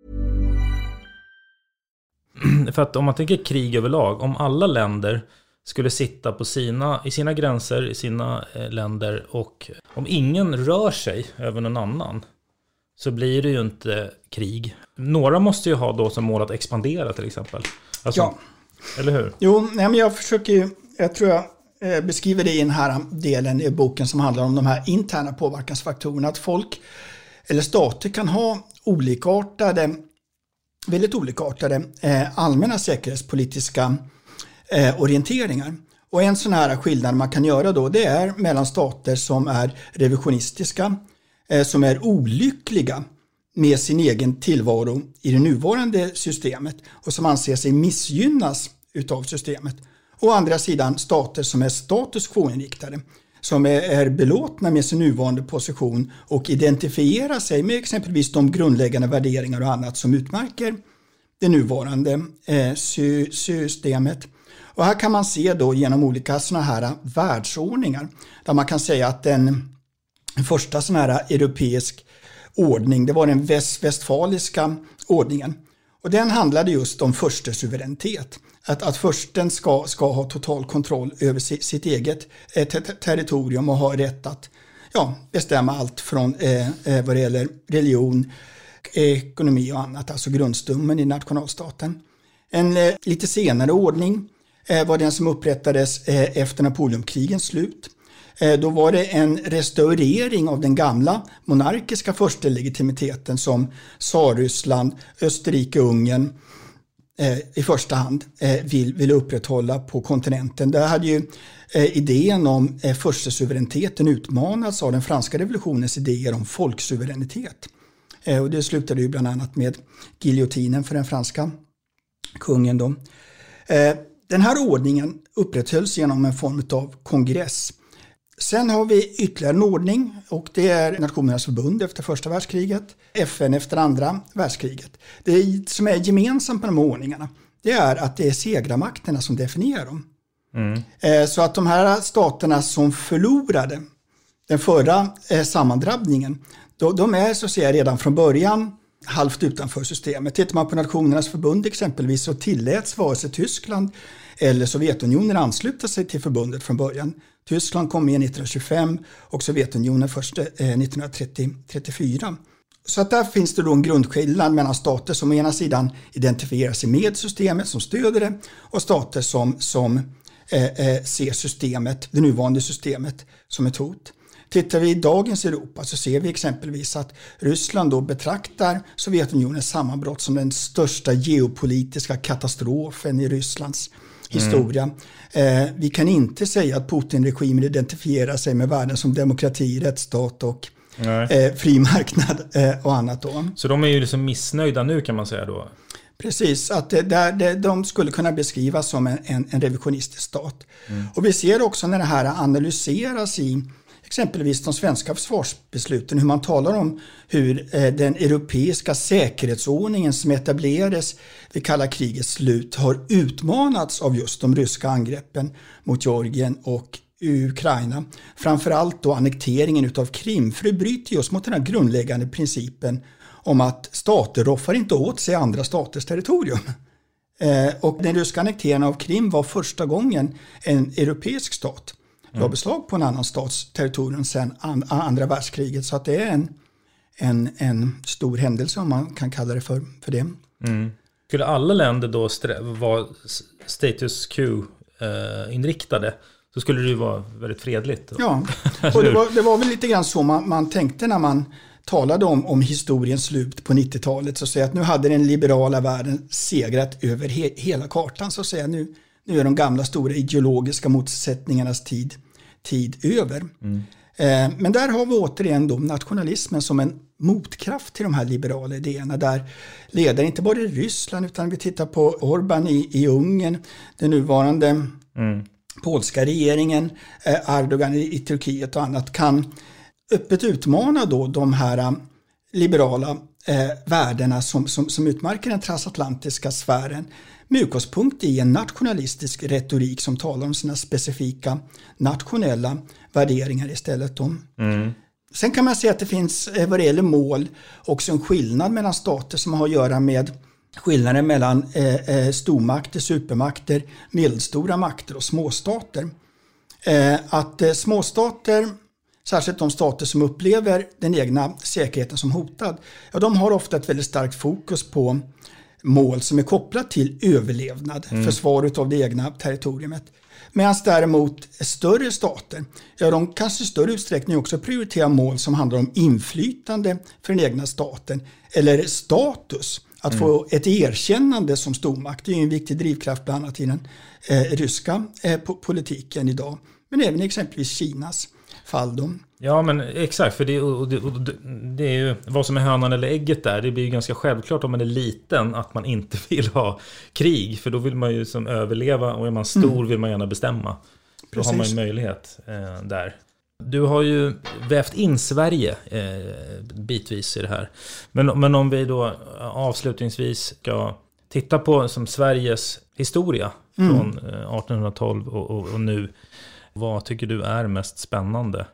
För att om man tänker krig överlag, om alla länder skulle sitta på sina, i sina gränser, i sina eh, länder, och om ingen rör sig över någon annan, så blir det ju inte krig. Några måste ju ha då som mål att expandera till exempel. Alltså, ja. Eller hur? Jo, nej, men jag försöker ju, jag tror jag eh, beskriver det i den här delen i boken som handlar om de här interna påverkansfaktorerna. Att folk eller stater kan ha olikartade, väldigt olikartade eh, allmänna säkerhetspolitiska eh, orienteringar. Och en sån här skillnad man kan göra då, det är mellan stater som är revisionistiska, eh, som är olyckliga med sin egen tillvaro i det nuvarande systemet och som anser sig missgynnas utav systemet. å andra sidan stater som är status quo-inriktade, som är, är belåtna med sin nuvarande position och identifierar sig med exempelvis de grundläggande värderingar och annat som utmärker det nuvarande eh, sy- systemet. Och här kan man se då genom olika såna här världsordningar där man kan säga att den första sån här europeisk ordning, det var den väst- västfaliska ordningen. Och den handlade just om furstesuveränitet. Att, att fursten ska, ska ha total kontroll över sitt, sitt eget eh, ter- territorium och ha rätt att ja, bestämma allt från eh, eh, vad det gäller religion, ekonomi och annat, alltså grundstommen i nationalstaten. En eh, lite senare ordning eh, var den som upprättades eh, efter Napoleonkrigens slut. Eh, då var det en restaurering av den gamla monarkiska förstelegitimiteten som Tsarryssland, Österrike, Ungern eh, i första hand eh, vill, vill upprätthålla på kontinenten. Där hade ju eh, idén om eh, furstesuveräniteten utmanats av den franska revolutionens idéer om folksuveränitet. Eh, och det slutade ju bland annat med giljotinen för den franska kungen då. Eh, den här ordningen upprätthölls genom en form av kongress. Sen har vi ytterligare en ordning och det är Nationernas förbund efter första världskriget, F N efter andra världskriget. Det som är gemensamt med de här ordningarna, det är att det är segrarmakterna som definierar dem. Mm. Eh, så att de här staterna som förlorade den förra eh, sammandrabbningen, då, de är så att säga redan från början halvt utanför systemet. Tittar man på Nationernas förbund exempelvis så tilläts vare sig Tyskland eller Sovjetunionen ansluta sig till förbundet från början. Tyskland kom med nittonhundratjugofem och Sovjetunionen först eh, nittonhundratrettiofyra. Så att där finns det då en grundskillnad mellan stater som å ena sidan identifierar sig med systemet, som stöder det, och stater som, som eh, eh, ser systemet, det nuvarande systemet, som ett hot. Tittar vi i dagens Europa så ser vi exempelvis att Ryssland då betraktar Sovjetunionens sammanbrott som den största geopolitiska katastrofen i Rysslands historia. Mm. Eh, vi kan inte säga att Putin-regimen identifierar sig med världen som demokrati, rättsstat och eh, fri marknad eh, och annat då. Så de är ju liksom missnöjda nu kan man säga då? Precis, att det, där, det, de skulle kunna beskrivas som en, en, en revisionistisk stat. Mm. Och vi ser också när det här analyseras i exempelvis de svenska försvarsbesluten, hur man talar om hur eh, den europeiska säkerhetsordningen som etablerades vid kalla krigets slut har utmanats av just de ryska angreppen mot Georgien och Ukraina. Framförallt då annekteringen utav Krim, för det bryter just mot den här grundläggande principen om att stater roffar inte åt sig andra staters territorium. Eh, och den ryska annekteringen av Krim var första gången en europeisk stat la beslag på en annan stats territorium sedan andra världskriget. Så att det är en, en, en stor händelse om man kan kalla det för, för det. Mm. Skulle alla länder då strä- vara status quo-inriktade så skulle det ju vara väldigt fredligt. Då. Ja, och det var, det var väl lite grann så man, man tänkte när man talade om, om historiens slut på nittiotalet. Så att säga att nu hade den liberala världen segrat över he, hela kartan. Så att säga nu, nu är de gamla stora ideologiska motsättningarnas tid tid över. Mm. Eh, men där har vi återigen då nationalismen som en motkraft till de här liberala idéerna, där ledare inte bara i Ryssland utan vi tittar på Orbán i, i Ungern, den nuvarande mm. polska regeringen, eh, Erdogan i, i Turkiet och annat, kan öppet utmana då de här liberala eh, värdena som, som, som utmärker den transatlantiska sfären, med utgångspunkt i en nationalistisk retorik som talar om sina specifika nationella värderingar istället. Då. Mm. Sen kan man säga att det finns vad det gäller mål också en skillnad mellan stater som har att göra med skillnaden mellan eh, stormakter, supermakter, medelstora makter och småstater. Eh, att eh, småstater, särskilt de stater som upplever den egna säkerheten som hotad, ja, de har ofta ett väldigt starkt fokus på mål som är kopplat till överlevnad, mm. försvar av det egna territoriumet. Medan däremot större stater, ja, de kanske i större utsträckning också prioriterar mål som handlar om inflytande för den egna staten eller status. Att mm. få ett erkännande som stormakt, det är ju en viktig drivkraft bland annat i den eh, ryska eh, politiken idag. Men även exempelvis Kinas. fall då. Ja, men exakt, för det, och det, och det är ju vad som är hönan eller ägget där. Det blir ju ganska självklart om man är liten att man inte vill ha krig, för då vill man ju som överleva, och är man stor mm. vill man gärna bestämma. Precis. Då har man ju möjlighet eh, där. Du har ju vävt in Sverige eh, bitvis i det här. Men, men om vi då avslutningsvis ska titta på som Sveriges historia mm. från eh, artonhundratolv och, och, och nu. Vad tycker du är mest spännande?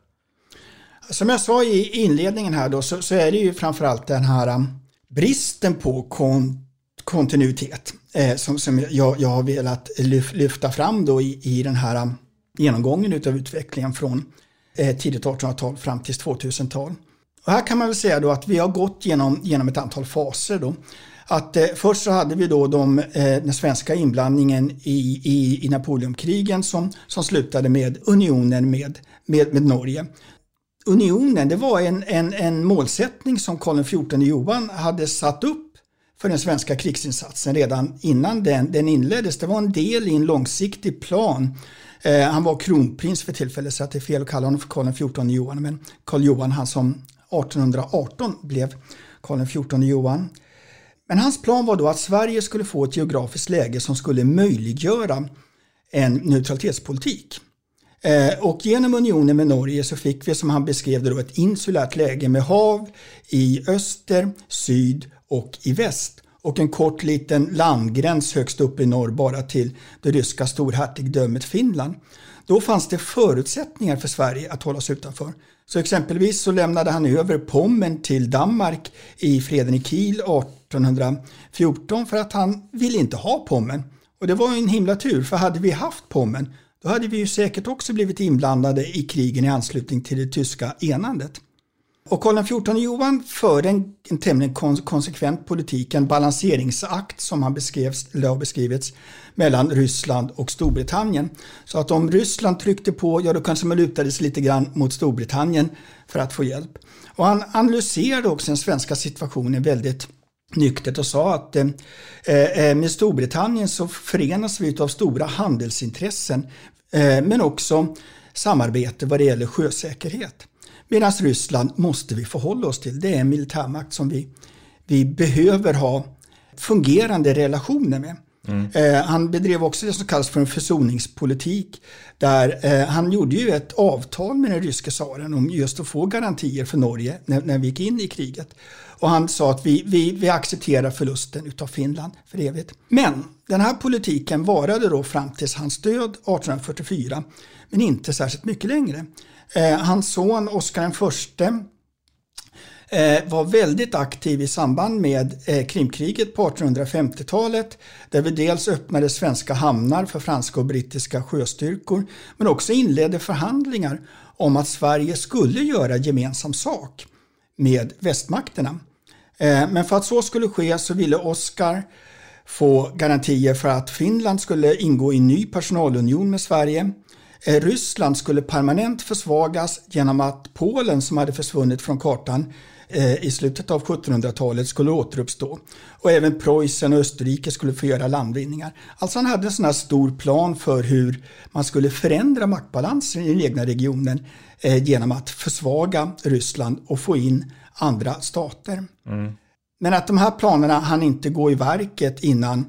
Som jag sa i inledningen här då, så, så är det ju framförallt den här um, bristen på kon, kontinuitet eh, som, som jag, jag har velat lyf, lyfta fram då i, i den här um, genomgången utav utvecklingen från eh, tidigt artonhundratal fram till tvåtusental. Och här kan man väl säga då att vi har gått genom, genom ett antal faser då. Att eh, först så hade vi då de, eh, den svenska inblandningen i, i, i Napoleonkrigen som, som slutade med unionen med, med, med Norge. Unionen, det var en, en, en målsättning som Karl den fjortonde Johan hade satt upp för den svenska krigsinsatsen redan innan den, den inleddes. Det var en del i en långsiktig plan. Eh, han var kronprins för tillfället, så att det är fel att kalla honom för Karl den fjortonde Johan. Men Karl Johan, han som artonhundraarton blev Karl den fjortonde Johan. Men hans plan var då att Sverige skulle få ett geografiskt läge som skulle möjliggöra en neutralitetspolitik. Eh, och genom unionen med Norge så fick vi, som han beskrev det då, ett insulärt läge med hav i öster, syd och i väst. Och en kort liten landgräns högst upp i norr bara till det ryska storhertigdömet Finland. Då fanns det förutsättningar för Sverige att hålla sig utanför. Så exempelvis så lämnade han över Pommern till Danmark i freden i Kiel artonhundrafjorton för att han ville inte ha Pommern. Och det var en himla tur, för hade vi haft Pommern då hade vi ju säkert också blivit inblandade i krigen i anslutning till det tyska enandet. Och Karl den fjortonde Johan förde en, en tämligen kon- konsekvent politik, en balanseringsakt som han beskrevs, eller har beskrivits, mellan Ryssland och Storbritannien. Så att om Ryssland tryckte på, ja då kanske man lutades lite grann mot Storbritannien för att få hjälp. Och han analyserade också den svenska situationen väldigt nyktert och sa att eh, med Storbritannien så förenas vi av stora handelsintressen eh, men också samarbete vad det gäller sjösäkerhet. Medan Ryssland måste vi förhålla oss till. Det är en militärmakt som vi, vi behöver ha fungerande relationer med. Mm. Eh, han bedrev också det som kallas för en försoningspolitik där eh, han gjorde ju ett avtal med den ryske tsaren om just att få garantier för Norge när, när vi gick in i kriget. Och han sa att vi, vi, vi accepterar förlusten utav Finland för evigt. Men den här politiken varade då fram till hans död artonhundrafyrtiofyra, men inte särskilt mycket längre. Eh, hans son Oscar den förste eh, var väldigt aktiv i samband med eh, Krimkriget på artonhundrafemtiotalet, där vi dels öppnade svenska hamnar för franska och brittiska sjöstyrkor, men också inledde förhandlingar om att Sverige skulle göra gemensam sak med västmakterna. Eh, men för att så skulle ske så ville Oscar få garantier för att Finland skulle ingå i en ny personalunion med Sverige. Eh, Ryssland skulle permanent försvagas genom att Polen, som hade försvunnit från kartan eh, i slutet av sjuttonhundratalet, skulle återuppstå. Och även Preussen och Österrike skulle få göra landvinningar. Alltså han hade en sån här stor plan för hur man skulle förändra maktbalansen i den egna regionen eh, genom att försvaga Ryssland och få in andra stater. Mm. Men att de här planerna hann inte gå i verket innan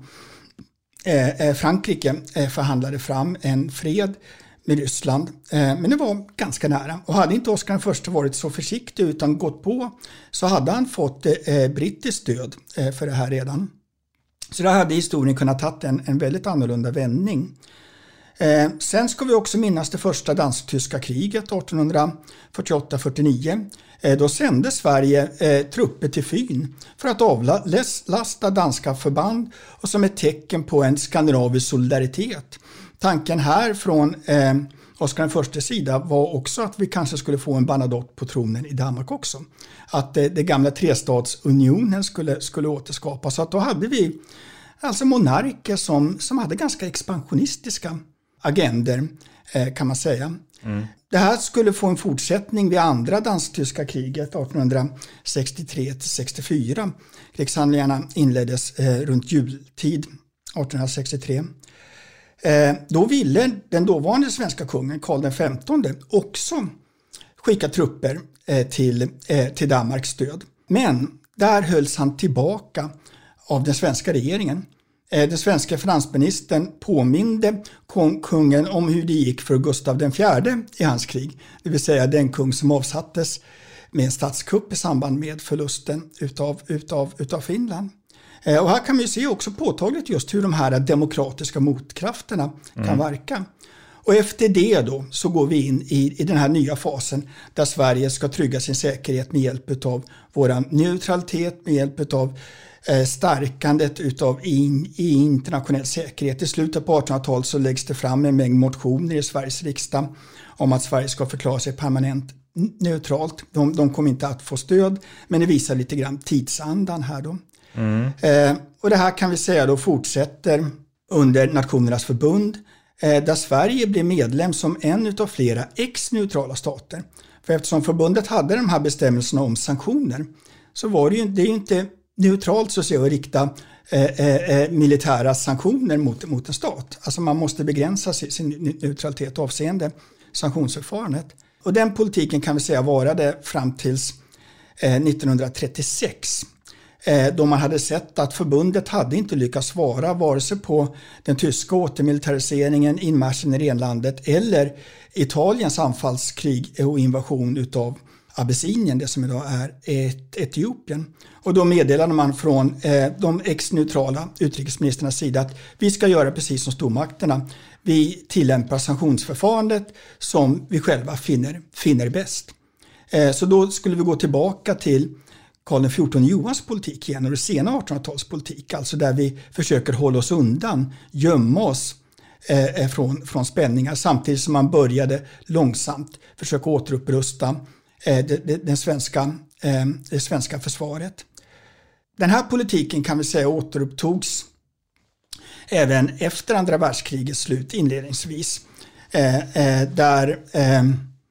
eh, Frankrike eh, förhandlade fram en fred med Ryssland. Eh, men det var ganska nära. Och hade inte Oscar den första varit så försiktig utan gått på, så hade han fått eh, brittiskt stöd eh, för det här redan. Så där hade historien kunnat ta en, en väldigt annorlunda vändning. Eh, sen ska vi också minnas det första dansk-tyska kriget artonhundrafyrtioåtta fyrtionio. Eh, då sände Sverige eh, trupper till Fyn för att avlasta danska förband och som ett tecken på en skandinavisk solidaritet. Tanken här från eh, Oscar den förstes sida var också att vi kanske skulle få en Bernadotte på tronen i Danmark också. Att eh, det gamla trestadsunionen skulle, skulle återskapas. Så att då hade vi alltså monarker som, som hade ganska expansionistiska agender eh, kan man säga. Mm. Det här skulle få en fortsättning vid andra dansk-tyska kriget artonhundrasextiotre till sextiofyra. Krigshandlingarna inleddes eh, runt jultid artonhundrasextiotre. Eh, då ville den dåvarande svenska kungen Karl den femtonde också skicka trupper eh, till, eh, till Danmarks stöd. Men där hölls han tillbaka av den svenska regeringen. Eh, den svenska finansministern påminde kungen om hur det gick för Gustav den fjärde i hans krig. Det vill säga den kung som avsattes med en statskupp i samband med förlusten utav, utav, utav Finland. Eh, och här kan vi se också påtagligt just hur de här demokratiska motkrafterna mm. kan verka. Och efter det då så går vi in i, i den här nya fasen där Sverige ska trygga sin säkerhet med hjälp av vår neutralitet, med hjälp av eh, stärkandet utav in, i internationell säkerhet. I slutet på artonhundratalet så läggs det fram en mängd motioner i Sveriges riksdag om att Sverige ska förklara sig permanent neutralt. De, de kommer inte att få stöd, men det visar lite grann tidsandan här då. Mm. Eh, och det här kan vi säga då fortsätter under Nationernas förbund, där Sverige blev medlem som en av flera ex-neutrala stater. För eftersom förbundet hade de här bestämmelserna om sanktioner så var det ju, det är ju inte neutralt så att säga att rikta eh, eh, militära sanktioner mot, mot en stat. Alltså man måste begränsa sin, sin neutralitet avseende sanktionsförfarandet. Och den politiken kan vi säga varade fram tills eh, nittonhundratrettiosex. Då man hade sett att förbundet hade inte lyckats svara vare sig på den tyska återmilitariseringen, inmarschen i renlandet eller Italiens anfallskrig och invasion utav Abessinien, det som idag är ett Etiopien. Och då meddelade man från eh, de ex-neutrala utrikesministrarnas sida att vi ska göra precis som stormakterna. Vi tillämpar sanktionsförfarandet som vi själva finner, finner bäst. Eh, så då skulle vi gå tillbaka till Karl den fjortonde Johans politik igen och det sena artonhundratalspolitik, alltså där vi försöker hålla oss undan, gömma oss eh, från, från spänningar samtidigt som man började långsamt försöka återupprusta eh, det, det, den svenska, eh, det svenska försvaret. Den här politiken kan vi säga återupptogs även efter andra världskrigets slut inledningsvis eh, eh, där eh,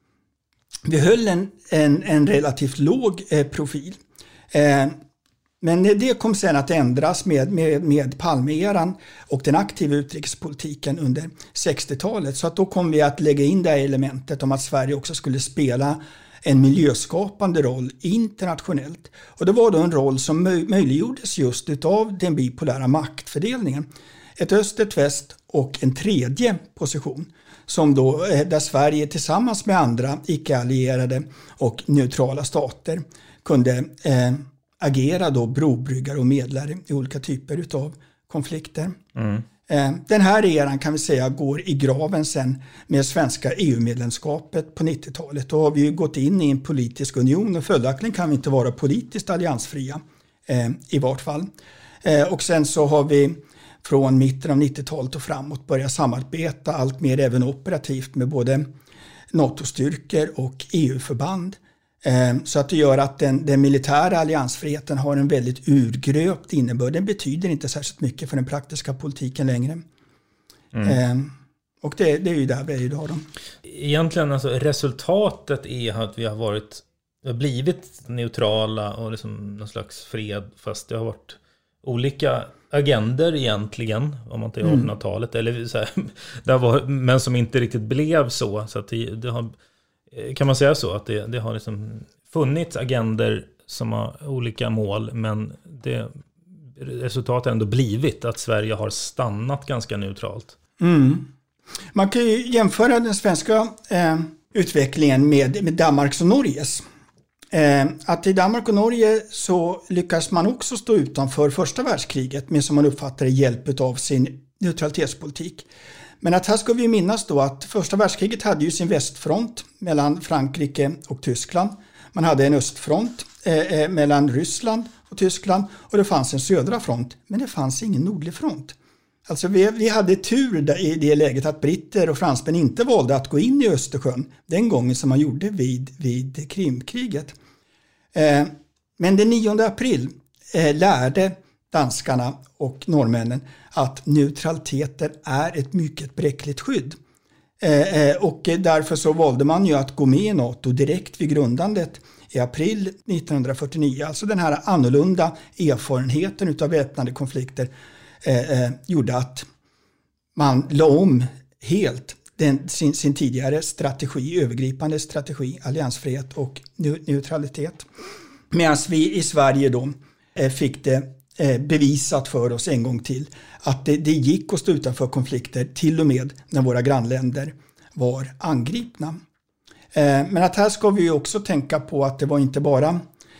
vi höll en, en, en relativt låg eh, profil. Eh, men det kom sen att ändras med, med, med Palme-eran och den aktiva utrikespolitiken under sextiotalet. Så att då kom vi att lägga in det här elementet om att Sverige också skulle spela en miljöskapande roll internationellt. Och det var då en roll som möj- möjliggjordes just utav den bipolära maktfördelningen. Ett öst, ett väst och en tredje position som då, eh, där Sverige tillsammans med andra icke-allierade och neutrala stater kunde eh, agera då brobryggare och medlare i olika typer av konflikter. Mm. Eh, den här eran kan vi säga går i graven sen med svenska E U-medlemskapet på nittiotalet. Då har vi ju gått in i en politisk union och följaktligen kan vi inte vara politiskt alliansfria eh, i vart fall. Eh, och sen så har vi från mitten av nittiotalet och framåt börjat samarbeta allt mer även operativt med både NATO-styrkor och E U-förband. Så att det gör att den, den militära alliansfriheten har en väldigt urgröpt innebörd. Den betyder inte särskilt mycket för den praktiska politiken längre. Mm. Och det, det är ju där vi är idag då. Egentligen alltså resultatet är att vi har varit vi har blivit neutrala och liksom någon slags fred, fast det har varit olika agender egentligen, om man tar i artonhundratalet eller så här, det var, men som inte riktigt blev så, så att det, det har, kan man säga så att det, det har liksom funnits agender som har olika mål, men det resultatet har ändå blivit att Sverige har stannat ganska neutralt. Mm. Man kan ju jämföra den svenska eh, utvecklingen med, med Danmarks och Norges. Eh, att i Danmark och Norge så lyckas man också stå utanför första världskriget med, som man uppfattar, hjälp av sin neutralitetspolitik. Men att här ska vi minnas då att första världskriget hade ju sin västfront mellan Frankrike och Tyskland. Man hade en östfront eh, mellan Ryssland och Tyskland och det fanns en södra front, men det fanns ingen nordlig front. Alltså vi, vi hade tur där, i det läget att britter och fransmän inte valde att gå in i Östersjön den gången som man gjorde vid, vid Krimkriget. Eh, men den nionde april eh, lärde danskarna och norrmännen att neutraliteten är ett mycket bräckligt skydd. Eh, och därför så valde man ju att gå med i NATO direkt vid grundandet i april nittonhundrafyrtionio. Alltså den här annorlunda erfarenheten utav väpnade konflikter eh, eh, gjorde att man la om helt den, sin, sin tidigare strategi, övergripande strategi, alliansfrihet och neutralitet. Medan vi i Sverige då eh, fick det eh, bevisat för oss en gång till att det, det gick att stå utanför konflikter till och med när våra grannländer var angripna. Eh, men att här ska vi också tänka på att det var inte bara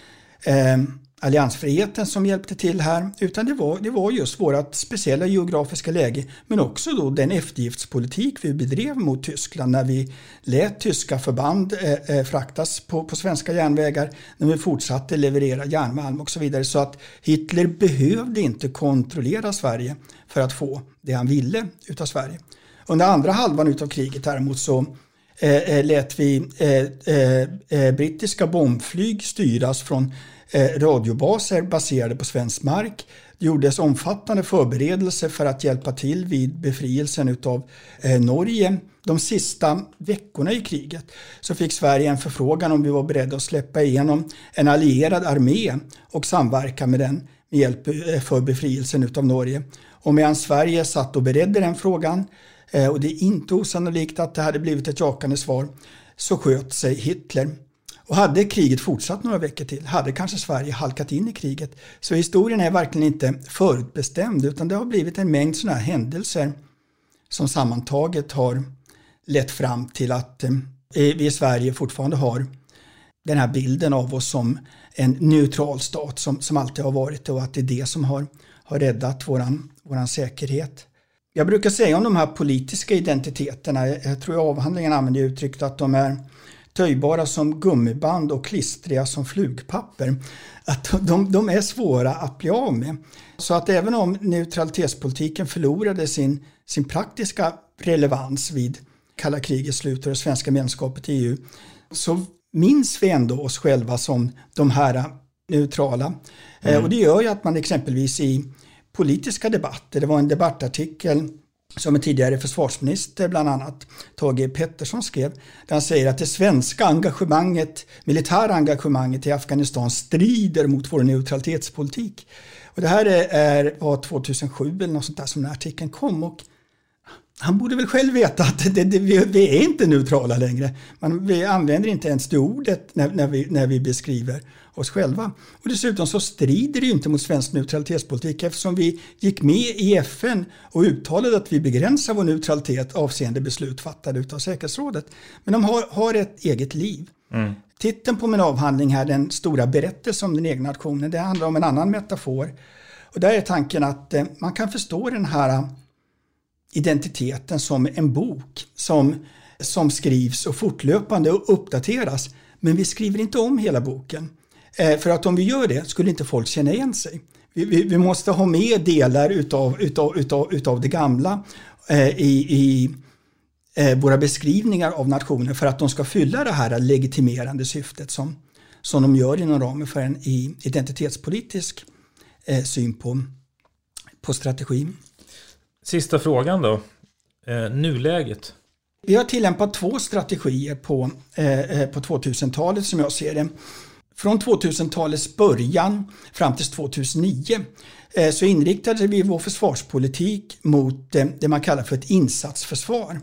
eh, alliansfriheten som hjälpte till här, utan det var, det var just vårt speciella geografiska läge, men också då den eftergiftspolitik vi bedrev mot Tyskland när vi lät tyska förband eh, fraktas på, på svenska järnvägar, när vi fortsatte leverera järnmalm och så vidare, så att Hitler behövde inte kontrollera Sverige för att få det han ville utav Sverige. Under andra halvan utav kriget däremot så eh, lät vi eh, eh, brittiska bombflyg styras från radiobaser baserade på svensk mark. Det gjordes omfattande förberedelser för att hjälpa till vid befrielsen utav eh, Norge. De sista veckorna i kriget så fick Sverige en förfrågan om vi var beredda att släppa igenom en allierad armé och samverka med den med hjälp för befrielsen utav Norge. Och medan Sverige satt och beredde den frågan, eh, och det är inte osannolikt att det hade blivit ett jakande svar, så sköt sig Hitler. Och hade kriget fortsatt några veckor till, hade kanske Sverige halkat in i kriget. Så historien är verkligen inte förutbestämd, utan det har blivit en mängd sådana här händelser som sammantaget har lett fram till att eh, vi i Sverige fortfarande har den här bilden av oss som en neutral stat som, som alltid har varit, och att det är det som har, har räddat våran, våran säkerhet. Jag brukar säga om de här politiska identiteterna, jag tror i avhandlingen använder jag uttrycket att de är töjbara som gummiband och klistriga som flugpapper. Att de, de är svåra att bli av med. Så att även om neutralitetspolitiken förlorade sin, sin praktiska relevans vid kalla krigets slut och det svenska medlemskapet i E U, så minns vi ändå oss själva som de här neutrala. Mm. Och det gör ju att man exempelvis i politiska debatter, det var en debattartikel som en tidigare försvarsminister, bland annat Thage Pettersson, skrev, där han säger att det svenska engagemanget, militära engagemanget i Afghanistan strider mot vår neutralitetspolitik. Och det här är, är var tjugohundrasju eller något sånt där som den här artikeln kom, och han borde väl själv veta att det, det, vi, vi är inte neutrala längre. Man, vi använder inte ens det ordet när, när, vi, när vi beskriver oss själva. Och dessutom så strider det ju inte mot svensk neutralitetspolitik, eftersom vi gick med i F N och uttalade att vi begränsar vår neutralitet avseende beslut fattade utav säkerhetsrådet. Men de har, har ett eget liv. Mm. Titeln på min avhandling här, den stora berättelsen om den egna nationen, det handlar om en annan metafor. Och där är tanken att eh, man kan förstå den här identiteten som en bok som, som skrivs och fortlöpande och uppdateras. Men vi skriver inte om hela boken. Eh, för att om vi gör det skulle inte folk känna igen sig. Vi, vi, vi måste ha med delar utav, utav, utav, utav det gamla eh, i, i eh, våra beskrivningar av nationen för att de ska fylla det här legitimerande syftet som, som de gör inom ramen för en i, identitetspolitisk eh, syn på, på strategin. Sista frågan då. Eh, nuläget. Vi har tillämpat två strategier på, eh, på tvåtusentalet som jag ser det. Från tvåtusentalets början fram till tvåtusenio eh, så inriktade vi vår försvarspolitik mot eh, det man kallar för ett insatsförsvar.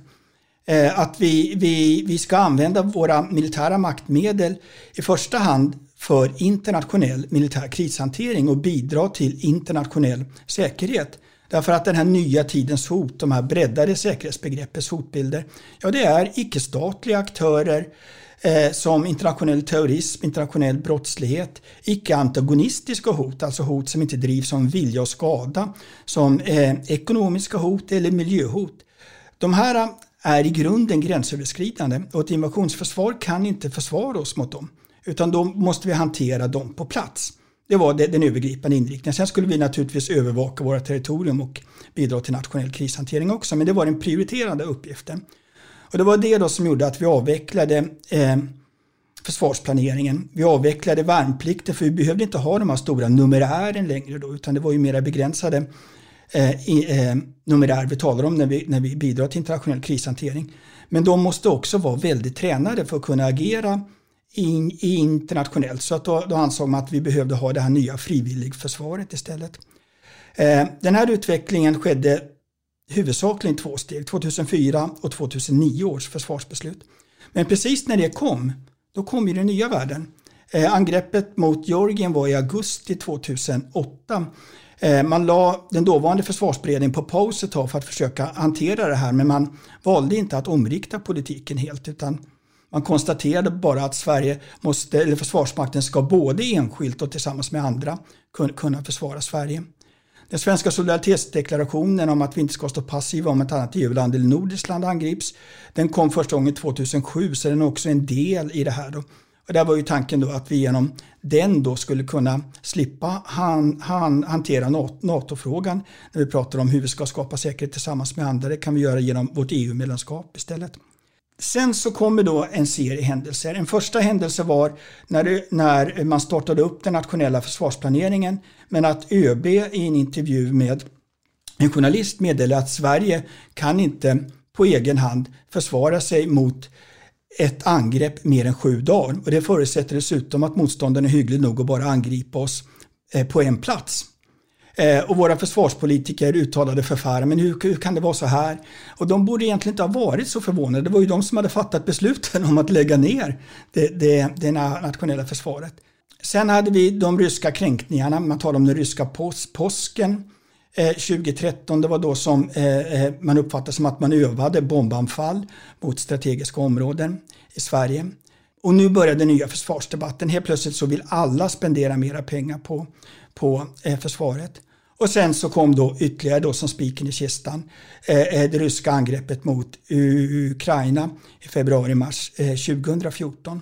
Eh, att vi, vi, vi ska använda våra militära maktmedel i första hand för internationell militär krishantering och bidra till internationell säkerhet. Därför att den här nya tidens hot, de här breddade säkerhetsbegreppets hotbilder, ja det är icke-statliga aktörer eh, som internationell terrorism, internationell brottslighet, icke-antagonistiska hot, alltså hot som inte drivs som vilja och skada, som eh, ekonomiska hot eller miljöhot. De här är i grunden gränsöverskridande och ett invasionsförsvar kan inte försvara oss mot dem, utan då måste vi hantera dem på plats. Det var den övergripande inriktningen. Sen skulle vi naturligtvis övervaka våra territorium och bidra till nationell krishantering också. Men det var den prioriterade uppgiften. Och det var det då som gjorde att vi avvecklade eh, försvarsplaneringen. Vi avvecklade värnplikten för vi behövde inte ha de här stora numerären längre då. Utan det var ju mera begränsade eh, eh, numerär vi talar om när vi, när vi bidrar till internationell krishantering. Men de måste också vara väldigt tränade för att kunna agera In, internationellt, så att då, då ansåg man att vi behövde ha det här nya frivilligförsvaret istället. Eh, den här utvecklingen skedde huvudsakligen två steg, tjugohundrafyra och tjugohundranio års försvarsbeslut. Men precis när det kom, då kom ju den nya världen. Eh, angreppet mot Georgien var i augusti tjugohundraåtta. Eh, man la den dåvarande försvarsberedningen på paus ett tag för att försöka hantera det här, men man valde inte att omrikta politiken helt, utan man konstaterade bara att Sverige måste, eller Försvarsmakten ska både enskilt och tillsammans med andra kunna försvara Sverige. Den svenska solidaritetsdeklarationen om att vi inte ska stå passiva om ett annat E U-land eller nordiskt land angrips, den kom första gången tjugohundrasju, så den är också en del i det här då. Och där var ju tanken då att vi genom den då skulle kunna slippa han, han, hantera NATO-frågan när vi pratar om hur vi ska skapa säkerhet tillsammans med andra. Det kan vi göra genom vårt E U-medlemskap istället. Sen så kommer då en serie händelser. En första händelse var när, det, när man startade upp den nationella försvarsplaneringen, men att ÖB i en intervju med en journalist meddelade att Sverige kan inte på egen hand försvara sig mot ett angrepp mer än sju dagar. Och det förutsätter dessutom att motståndaren är hygglig nog att bara angripa oss på en plats. Och våra försvarspolitiker uttalade förfäran, men hur, hur kan det vara så här? Och de borde egentligen inte ha varit så förvånade. Det var ju de som hade fattat besluten om att lägga ner det, det, det nationella försvaret. Sen hade vi de ryska kränkningarna. Man talar om den ryska pås, påsken eh, tjugohundratretton. Det var då som eh, man uppfattade som att man övade bombanfall mot strategiska områden i Sverige. Och nu började den nya försvarsdebatten. Helt plötsligt så vill alla spendera mera pengar på, på eh, försvaret. Och sen så kom då ytterligare då som spiken i kistan eh, det ryska angreppet mot Ukraina i februari-mars eh, tjugohundrafjorton.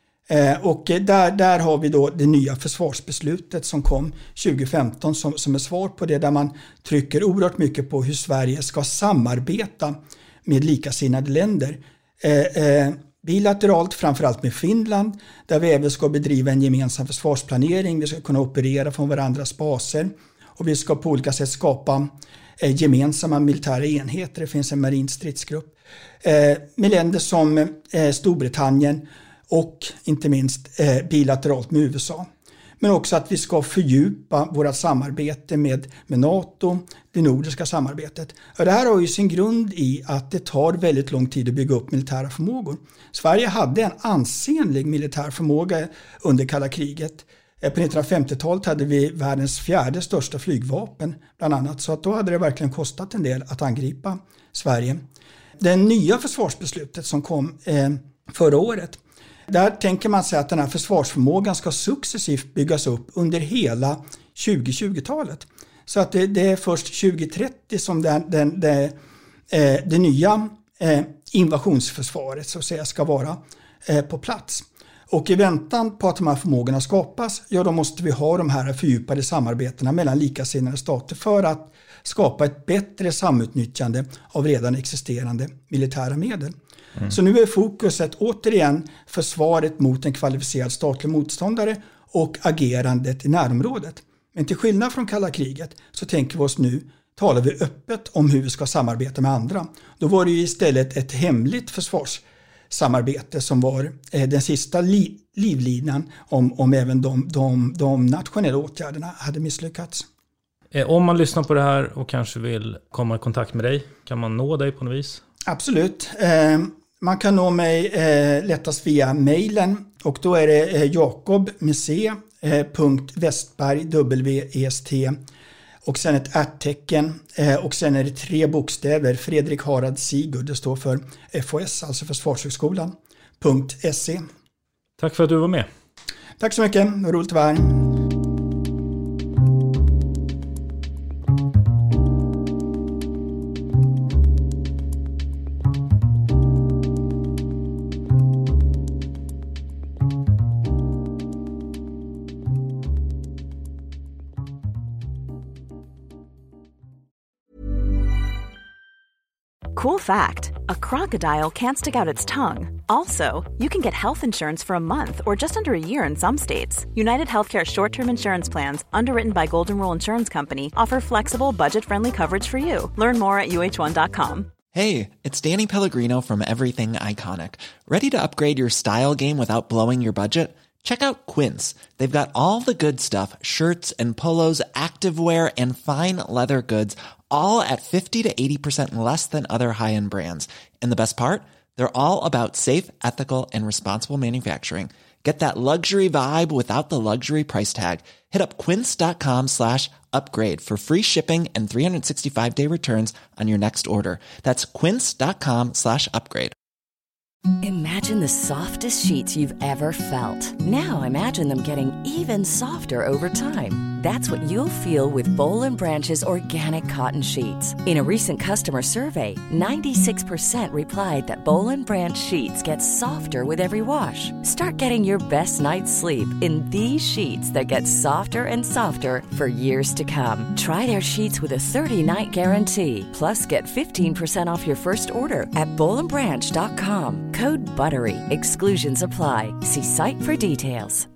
Eh, och där, där har vi då det nya försvarsbeslutet som kom tjugofemton som, som är svar på det, där man trycker oerhört mycket på hur Sverige ska samarbeta med likasinnade länder. Eh, eh, bilateralt, framförallt med Finland, där vi även ska bedriva en gemensam försvarsplanering. Vi ska kunna operera från varandras baser. Och vi ska på olika sätt skapa eh, gemensamma militära enheter. Det finns en marin stridsgrupp. Eh, med länder som eh, Storbritannien och inte minst eh, bilateralt med U S A. Men också att vi ska fördjupa vårt samarbete med, med NATO, det nordiska samarbetet. Och det här har ju sin grund i att det tar väldigt lång tid att bygga upp militära förmågor. Sverige hade en ansenlig militär förmåga under kalla kriget. På nittonhundrafemtiotalet hade vi världens fjärde största flygvapen bland annat, så att då hade det verkligen kostat en del att angripa Sverige. Det nya försvarsbeslutet som kom eh, förra året, där tänker man sig att den här försvarsförmågan ska successivt byggas upp under hela tjugohundratjugotalet. Så att det, det är först tjugohundratrettio som den, den, det, eh, det nya eh, invasionsförsvaret så att säga ska vara eh, på plats. Och i väntan på att de här förmågorna skapas, ja då måste vi ha de här fördjupade samarbetena mellan likasinnade stater för att skapa ett bättre samutnyttjande av redan existerande militära medel. Mm. Så nu är fokuset återigen försvaret mot en kvalificerad statlig motståndare och agerandet i närområdet. Men till skillnad från kalla kriget så tänker vi oss nu, talar vi öppet om hur vi ska samarbeta med andra. Då var det ju istället ett hemligt försvarssamarbete som var eh, den sista li- livlinan om, om även de, de, de nationella åtgärderna hade misslyckats. Om man lyssnar på det här och kanske vill komma i kontakt med dig, kan man nå dig på något vis? Absolut. Eh, man kan nå mig eh, lättast via mejlen och då är det eh, jakob med c eh, punkt westberg w e s t och sen ett ärtecken eh, och sen är det tre bokstäver, Fredrik Harald Sigurd, det står för F H S, alltså Försvarshögskolan, .se. Tack för att du var med. Tack så mycket, det var roligt att vara här. Cool fact, a crocodile can't stick out its tongue. Also, you can get health insurance for a month or just under a year in some states. United Healthcare short-term insurance plans, underwritten by Golden Rule Insurance Company, offer flexible, budget-friendly coverage for you. Learn more at U H one dot com. Hey, it's Danny Pellegrino from Everything Iconic. Ready to upgrade your style game without blowing your budget? Check out Quince. They've got all the good stuff, shirts and polos, activewear and fine leather goods, all at fifty to eighty percent less than other high-end brands. And the best part? They're all about safe, ethical, and responsible manufacturing. Get that luxury vibe without the luxury price tag. Hit up quince.com slash upgrade for free shipping and three sixty-five day returns on your next order. That's quince.com slash upgrade. Imagine the softest sheets you've ever felt. Now imagine them getting even softer over time. That's what you'll feel with Boll and Branch's organic cotton sheets. In a recent customer survey, ninety-six percent replied that Boll and Branch sheets get softer with every wash. Start getting your best night's sleep in these sheets that get softer and softer for years to come. Try their sheets with a thirty night guarantee. Plus, get fifteen percent off your first order at boll and branch dot com. Code BUTTERY. Exclusions apply. See site for details.